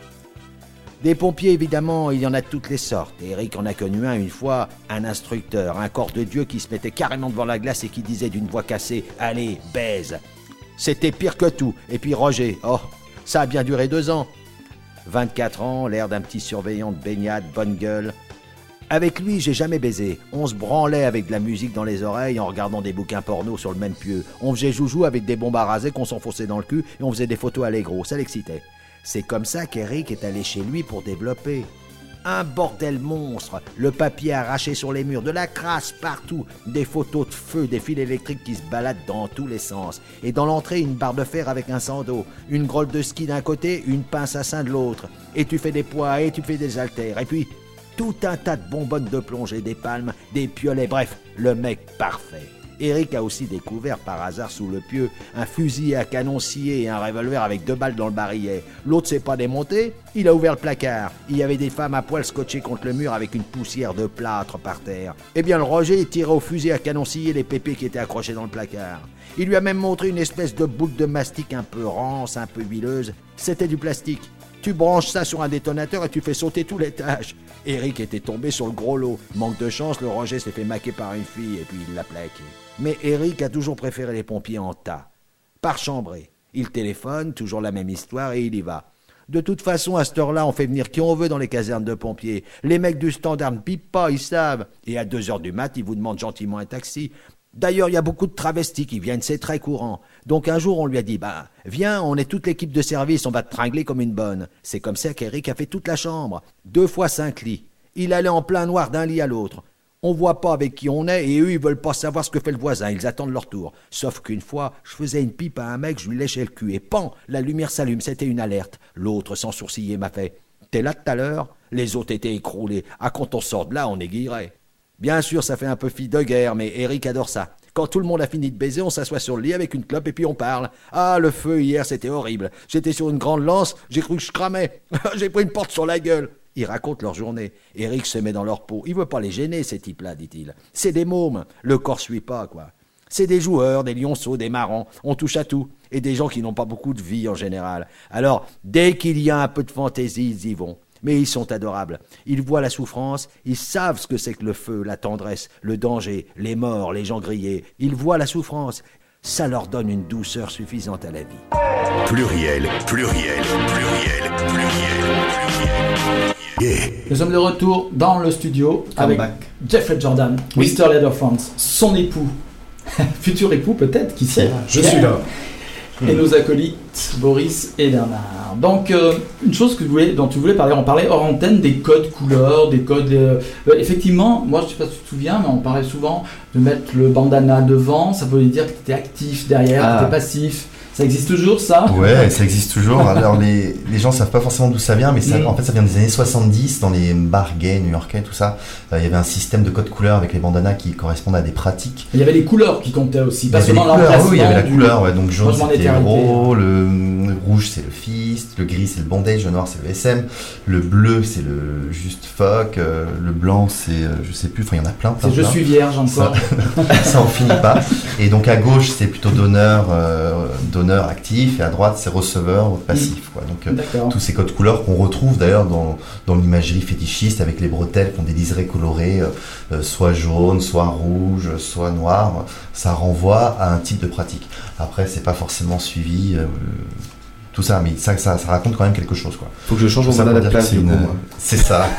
Des pompiers, évidemment, il y en a de toutes les sortes. Eric en a connu un une fois, un instructeur, un corps de Dieu qui se mettait carrément devant la glace et qui disait d'une voix cassée « Allez, baise !» C'était pire que tout. Et puis Roger, oh, ça a bien duré deux ans. vingt-quatre ans, l'air d'un petit surveillant de baignade, bonne gueule. Avec lui, j'ai jamais baisé. On se branlait avec de la musique dans les oreilles en regardant des bouquins porno sur le même pieu. On faisait joujou avec des bombes à raser qu'on s'enfonçait dans le cul et on faisait des photos allégro. Ça l'excitait. C'est comme ça qu'Eric est allé chez lui pour développer. Un bordel monstre, le papier arraché sur les murs, de la crasse partout, des photos de feu, des fils électriques qui se baladent dans tous les sens. Et dans l'entrée, une barre de fer avec un sando, une grolle de ski d'un côté, une pince à sein de l'autre. Et tu fais des poids, et tu fais des haltères, et puis tout un tas de bonbonnes de plongée, des palmes, des piolets, bref, le mec parfait. Eric a aussi découvert par hasard sous le pieu un fusil à canon scié et un revolver avec deux balles dans le barillet. L'autre s'est pas démonté, il a ouvert le placard. Il y avait des femmes à poil scotchées contre le mur avec une poussière de plâtre par terre. Eh bien le Roger tirait au fusil à canon scié les pépés qui étaient accrochés dans le placard. Il lui a même montré une espèce de boule de mastic un peu rance, un peu huileuse. C'était du plastique. Tu branches ça sur un détonateur et tu fais sauter tout l'étage. Eric était tombé sur le gros lot. Manque de chance, le Roger s'est fait maquer par une fille et puis il l'a plaqué. Mais Eric a toujours préféré les pompiers en tas. Par chambrée. Il téléphone, toujours la même histoire et il y va. De toute façon, à cette heure-là, on fait venir qui on veut dans les casernes de pompiers. Les mecs du standard ne pipent pas, ils savent. Et à deux heures du mat, ils vous demandent gentiment un taxi. D'ailleurs, il y a beaucoup de travestis qui viennent, c'est très courant. Donc un jour, on lui a dit, bah, viens, on est toute l'équipe de service, on va te tringler comme une bonne. C'est comme ça qu'Eric a fait toute la chambre. Deux fois cinq lits. Il allait en plein noir d'un lit à l'autre. On voit pas avec qui on est et eux, ils veulent pas savoir ce que fait le voisin, ils attendent leur tour. Sauf qu'une fois, je faisais une pipe à un mec, je lui léchais le cul et pan, la lumière s'allume, c'était une alerte. L'autre, sans sourciller, m'a fait, t'es là tout à l'heure? Les autres étaient écroulés. Ah, quand on sort de là, on est guilleret. Bien sûr, ça fait un peu fille de guerre, mais Eric adore ça. Quand tout le monde a fini de baiser, on s'assoit sur le lit avec une clope et puis on parle. Ah, le feu hier, c'était horrible. J'étais sur une grande lance, j'ai cru que je cramais. J'ai pris une porte sur la gueule. Ils racontent leur journée. Eric se met dans leur peau. Il veut pas les gêner, ces types-là, dit-il. C'est des mômes. Le corps suit pas, quoi. C'est des joueurs, des lionceaux, des marrants. On touche à tout. Et des gens qui n'ont pas beaucoup de vie en général. Alors, dès qu'il y a un peu de fantaisie, ils y vont. Mais ils sont adorables. Ils voient la souffrance, ils savent ce que c'est que le feu, la tendresse, le danger, les morts, les gens grillés. Ils voient la souffrance. Ça leur donne une douceur suffisante à la vie. Pluriel, pluriel, pluriel, pluriel, pluriel. Yeah. Nous sommes de retour dans le studio Come avec back. Jeffrey Jordan, Oui. mister Leatherfront, son époux, futur époux peut-être, qui sait. Je suis là. Et nos acolytes, Boris et Bernard. Donc, euh, une chose que vous voulez, dont tu voulais parler, on parlait hors antenne des codes couleurs, des codes... Euh, euh, effectivement, moi je ne sais pas si tu te souviens, mais on parlait souvent de mettre le bandana devant, ça voulait dire que tu étais actif derrière, Ah. que tu étais passif. Ça existe toujours, ça? Ouais, ça existe toujours. Alors les, les gens savent pas forcément d'où ça vient, mais ça, Mm. en fait ça vient des années soixante-dix dans les bars gays new-yorkais, tout ça. Euh, il y avait un système de code couleur avec les bandanas qui correspondent à des pratiques. Il y avait les couleurs qui comptaient aussi, Il y pas avait les seulement couleurs, l'emplacement. oui, il y avait la du- couleur, ouais, donc jaune Moi, je m'en c'était étais arrêté. héros, le, le rouge c'est le fist, le gris c'est le bondage, le noir c'est le S M, le bleu c'est le juste fuck, euh, le blanc c'est euh, je sais plus, enfin il y en a plein, plein, C'est je plein. suis vierge encore. Ça, ça en finit pas. Et donc à gauche c'est plutôt donneur, euh, donneur actif, et à droite c'est receveur passif, quoi. Donc euh, D'accord. tous ces codes couleurs qu'on retrouve d'ailleurs dans, dans l'imagerie fétichiste avec les bretelles qui ont des liserés colorés, euh, euh, soit jaune, soit rouge, soit noir, ça renvoie à un type de pratique. Après c'est pas forcément suivi euh, tout ça, mais ça, ça, ça raconte quand même quelque chose, quoi. Faut que je change mon Ça bandana pour de dire que place, c'est du coup, une- moi. C'est ça.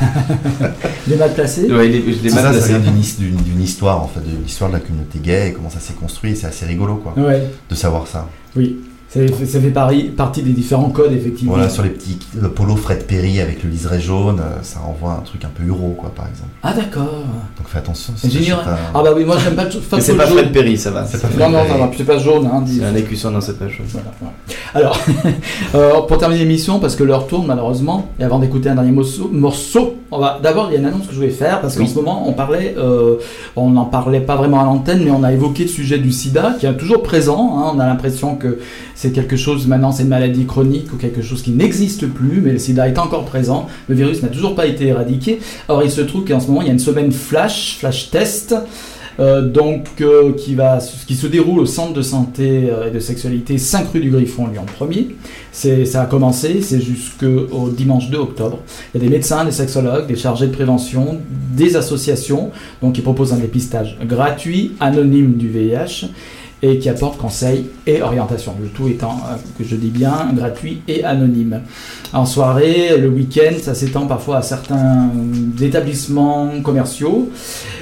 Les mal placés? Ouais, les, les C'est mal ça, ça placés. vient d'une his- d'une- d'une histoire en fait, de l'histoire de la communauté gay et comment ça s'est construit. C'est assez rigolo, quoi, Ouais, de savoir ça. oui. Ça fait, ça fait pari- partie des différents codes, effectivement. Voilà, sur les petits le polo Fred Perry avec le liseré jaune, euh, ça renvoie à un truc un peu euro, quoi, par exemple. Ah, d'accord. Donc fais attention. si J'ignorais. t'achètes un- Ah, bah oui, moi j'aime pas le Mais c'est pas jaune. Fred Perry, ça va. C'est pas Fred Non, non, Perry. non, non, c'est pas jaune, hein, dis. C'est un écusson, non, c'est pas jaune. Voilà, voilà. Alors, euh, pour terminer l'émission, parce que l'heure tourne malheureusement, et avant d'écouter un dernier morceau, morceau on va d'abord, il y a une annonce que je voulais faire, parce qu'en Oui. ce moment, on parlait, euh, on n'en parlait pas vraiment à l'antenne, mais on a évoqué le sujet du sida, qui est toujours présent. Hein, on a l'impression que c'est quelque chose, maintenant c'est une maladie chronique, ou quelque chose qui n'existe plus, mais le sida est encore présent. Le virus n'a toujours pas été éradiqué. Or, il se trouve qu'en ce moment, il y a une semaine flash, flash test, Euh, donc, euh, qui, va, qui se déroule au centre de santé euh, et de sexualité cinq rue du Griffon, Lyon premier. C'est, ça a commencé, c'est jusqu'au dimanche deux octobre. Il y a des médecins, des sexologues, des chargés de prévention, des associations donc, qui proposent un dépistage gratuit, anonyme du V I H et qui apportent conseils et orientation. Le tout étant, euh, que je dis bien, gratuit et anonyme. En soirée, le week-end, ça s'étend parfois à certains établissements commerciaux.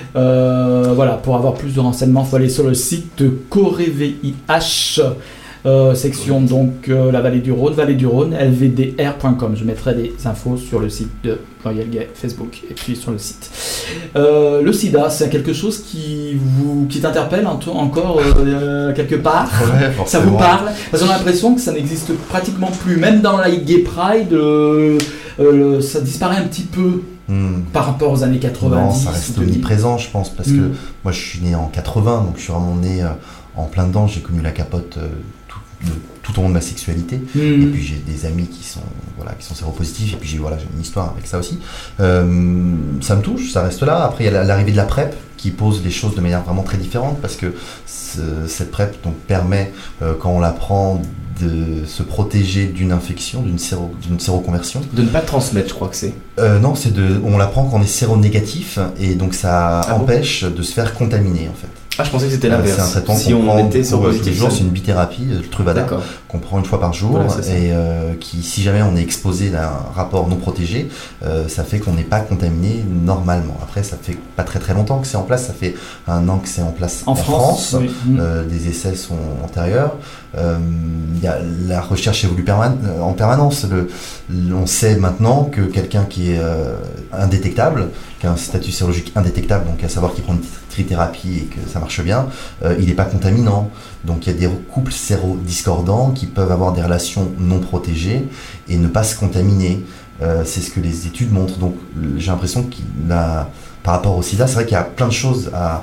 Euh, voilà, pour avoir plus de renseignements, il faut aller sur le site de Corée V I H, euh, section donc euh, la vallée du Rhône, vallée du Rhône, L V D R point com. Je mettrai des infos sur le site de Pluriel Gay, Facebook, et puis sur le site. Euh, le sida, c'est quelque chose qui vous qui t'interpelle un to- encore euh, quelque part. Ouais, ça vous parle? Parce qu'on a l'impression que ça n'existe pratiquement plus, même dans la Gay Pride, euh, euh, ça disparaît un petit peu. Hmm. Par rapport aux années quatre-vingt-dix. Non, ça reste omniprésent, je pense, parce hmm. que moi je suis né en quatre-vingts, donc je suis vraiment né euh, en plein dedans. J'ai connu la capote euh, tout, de, tout au long de ma sexualité, hmm. et puis j'ai des amis qui sont voilà qui sont séropositifs, et puis j'ai voilà j'ai une histoire avec ça aussi. Euh, ça me touche, ça reste là. Après il y a l'arrivée de la PrEP qui pose les choses de manière vraiment très différente, parce que ce, cette PrEP donc permet euh, quand on la prend de se protéger d'une infection, d'une, séro, d'une séroconversion. De ne pas transmettre, je crois que c'est. Euh, non, c'est de, on l'apprend quand on est séronégatif, et donc ça ah empêche bon de se faire contaminer en fait. Ah, je pensais que c'était l'inverse. Euh, c'est un traitement si qu'on on prend était séropositif, jour, c'est une bithérapie, le Truvada, D'accord. qu'on prend une fois par jour, voilà, et euh, qui, si jamais on est exposé à un rapport non protégé, euh, ça fait qu'on n'est pas contaminé normalement. Après, ça fait pas très très longtemps que c'est en place, ça fait un an que c'est en place en, en France. France. Oui. Euh, des essais sont antérieurs. Euh, y a, la recherche évolue perman- en permanence. Le, on sait maintenant que quelqu'un qui est euh, indétectable, qui a un statut sérologique indétectable, donc à savoir qu'il prend une trithérapie et que ça marche bien, euh, il n'est pas contaminant. Donc il y a des couples sérodiscordants qui peuvent avoir des relations non protégées et ne pas se contaminer. Euh, c'est ce que les études montrent. Donc j'ai l'impression qu'il a, par rapport au sida, c'est vrai qu'il y a plein de choses à,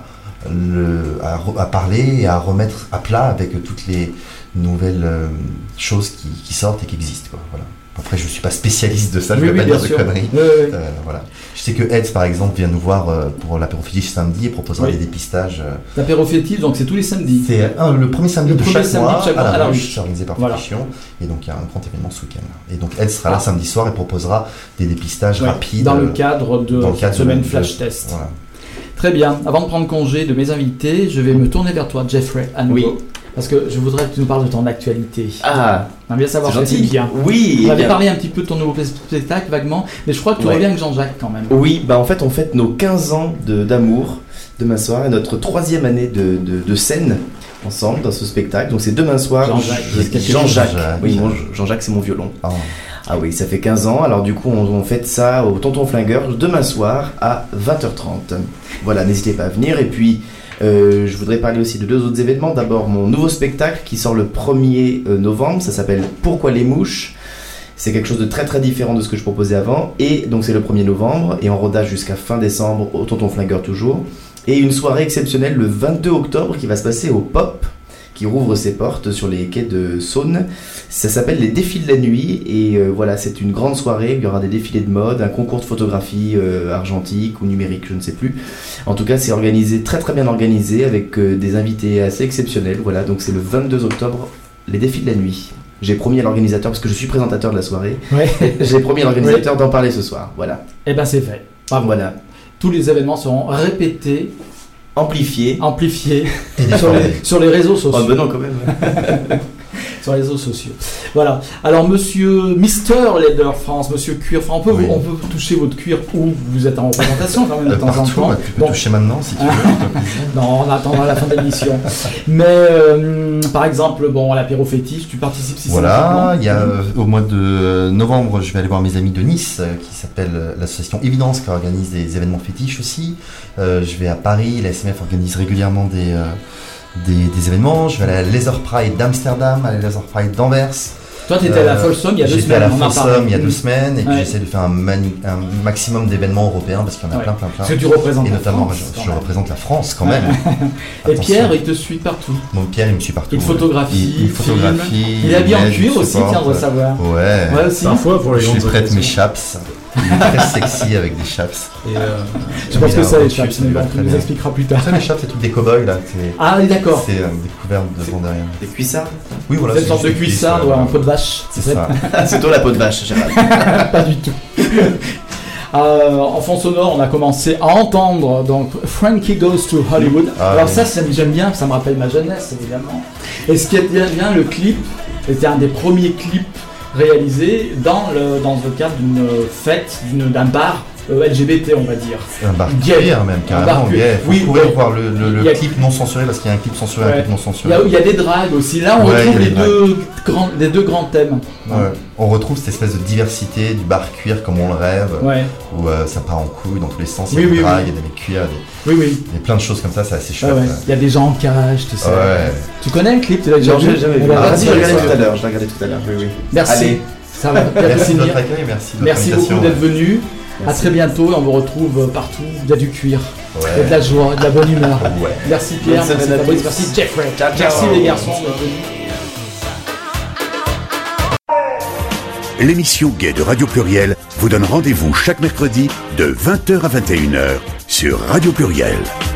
le, à, à parler et à remettre à plat avec toutes les nouvelles euh, choses qui, qui sortent et qui existent, quoi. Voilà. Après, je ne suis pas spécialiste de ça, je ne oui, vais oui, pas dire de sûr. conneries. Oui, oui. Euh, voilà. Je sais que Eds, par exemple, vient nous voir euh, pour l'apérophilie samedi et proposera oui. des dépistages. Euh... L'apérophilie, donc c'est tous les samedis. C'est un, le premier samedi le de premier chaque samedi mois de chaque à la à la ruche, ruche. c'est organisé par Voilà. Fédération. Et donc, il y a un grand événement ce week-end. Et donc, Eds sera ah. là samedi soir et proposera des dépistages ouais. rapides. Dans le cadre de dans le cadre cette semaine de, flash de, test. Voilà. Très bien. Avant de prendre congé de mes invités, je vais me tourner vers toi, Jeffrey, à nouveau. Oui. Parce que je voudrais que tu nous parles de ton actualité. Ah, on bien savoir c'est que c'est gentil. bien. Oui. On avait bien. parlé un petit peu de ton nouveau spectacle, vaguement, mais je crois que tu ouais. reviens avec Jean-Jacques quand même. Oui, bah en fait, on fête nos quinze ans de, d'amour demain soir et notre troisième année de, de, de scène ensemble dans ce spectacle. Donc c'est demain soir. Jean-Jacques. Je, Jean-Jacques. Jean-Jacques. Oui, mon, Jean-Jacques, c'est mon violon. Oh. Ah oui, ça fait quinze ans. Alors du coup, on, on fête ça au Tonton Flingueur demain soir à vingt heures trente. Voilà, n'hésitez pas à venir. Et puis, euh, je voudrais parler aussi de deux autres événements. D'abord, mon nouveau spectacle qui sort le premier novembre. Ça s'appelle Pourquoi les mouches ? C'est quelque chose de très très différent de ce que je proposais avant. Et donc, c'est le premier novembre et en rodage jusqu'à fin décembre au Tonton Flingueur toujours. Et une soirée exceptionnelle le vingt-deux octobre qui va se passer au Pop, qui rouvre ses portes sur les quais de Saône. Ça s'appelle les Défis de la nuit et euh, voilà, c'est une grande soirée. Il y aura des défilés de mode, un concours de photographie euh, argentique ou numérique, je ne sais plus. En tout cas, c'est organisé, très très bien organisé, avec euh, des invités assez exceptionnels. Voilà, donc c'est le vingt-deux octobre, les Défis de la nuit. J'ai promis à l'organisateur, parce que je suis présentateur de la soirée, ouais. j'ai promis à l'organisateur ouais. d'en parler ce soir. Voilà. Eh ben c'est fait. Bravo. Voilà. Tous les événements seront répétés. Amplifié. Amplifié sur, les, sur les réseaux sociaux. Oh ben non, quand même. Sur les réseaux sociaux. Voilà. Alors, monsieur Mister Leather France, monsieur Cuir France, on peut, oui. on peut toucher votre cuir où vous êtes en représentation quand même de euh, temps partout, en temps. Bah, tu peux bon. toucher maintenant si tu veux. Non, on attendra la fin de l'émission. Mais euh, par exemple, bon, à l'apéro fétiche, tu participes si Voilà, il y a euh, au mois de novembre, je vais aller voir mes amis de Nice euh, qui s'appelle euh, l'association Évidence qui organise des événements fétiches aussi. Euh, je vais à Paris, la S M F organise régulièrement des euh, Des, des événements, je vais aller à la Laser Pride d'Amsterdam, à la Laser Pride d'Anvers. Toi, tu étais euh, à la Folsom il y a deux j'étais semaines. J'étais à la Folsom il y a deux semaines, et ouais. puis j'essaie de faire un, mani- un maximum d'événements européens, parce qu'il y en a ouais. plein, plein, plein. Parce que tu représentes et la notamment, France. je, je représente la France quand même. Et Pierre, il te suit partout. Donc Pierre, il me suit partout. Il photographie, il, il photographie. Il est habillé en cuir aussi, tiens, on va savoir. Ouais. ouais aussi. Parfois, pour les je grandes suis prête occasions. mes chaps. Il est très sexy avec des chaps. Et euh, je pense que ça, les chaps, mais bon, tu nous expliqueras plus tard. Ça, les chaps, c'est tout des cow-boys là. Ah oui, d'accord. C'est euh, des couverts devant derrière. Des cuissards. Oui, voilà. C'est une sorte de cuissard ou un pot de vache. C'est ça. C'est toi la peau de vache, Gérald. Pas du tout. Euh, en fond sonore, on a commencé à entendre donc Frankie Goes to Hollywood. Ah, Alors oui. ça, ça, j'aime bien, ça me rappelle ma jeunesse évidemment. Et ce qui est bien, bien, le clip était un des premiers clips réalisés dans le dans le cadre d'une fête, d'une, d'un bar euh, L G B T, on va dire. Un bar Gay. queer même, carrément gay. Faut oui, courir oui. voir le, le, le Il y a... clip non censuré, parce qu'il y a un clip censuré et ouais. un clip non Il y, censuré. a, il y a des dragues aussi. Là, on Ouais, retrouve les les deux, grands, les deux grands thèmes. Ouais. On retrouve cette espèce de diversité du bar cuir comme on le rêve, ouais. où euh, ça part en couille dans tous les sens. Il y Oui, a des oui, dragues, oui. il y a des mecs cuirs, des... Oui, oui. il y a plein de choses comme ça, c'est assez chouette. Ouais, ouais. Il y a des gens en cage, tu sais. Ouais. Tu connais le clip? Tu l'as déjà Non, vu? j'ai jamais vu. Ah, Ah, si, je l'ai regardé tout à l'heure. Je l'ai regardé tout à l'heure. Oui, oui. Merci. Allez. Ça va bien Merci de finir. votre accueil, merci de votre Merci invitation. beaucoup d'être venu. À Merci. très bientôt. On vous retrouve partout. Il y a du cuir, Ouais. il y a de la joie, de la bonne humeur. Ouais. Merci Pierre, Bonne merci semaine à Fabrice, tous. merci Jeffrey. Ciao, ciao. Merci les garçons d'être venus. L'émission Gay de Radio Pluriel vous donne rendez-vous chaque mercredi de vingt heures à vingt et une heures sur Radio Pluriel.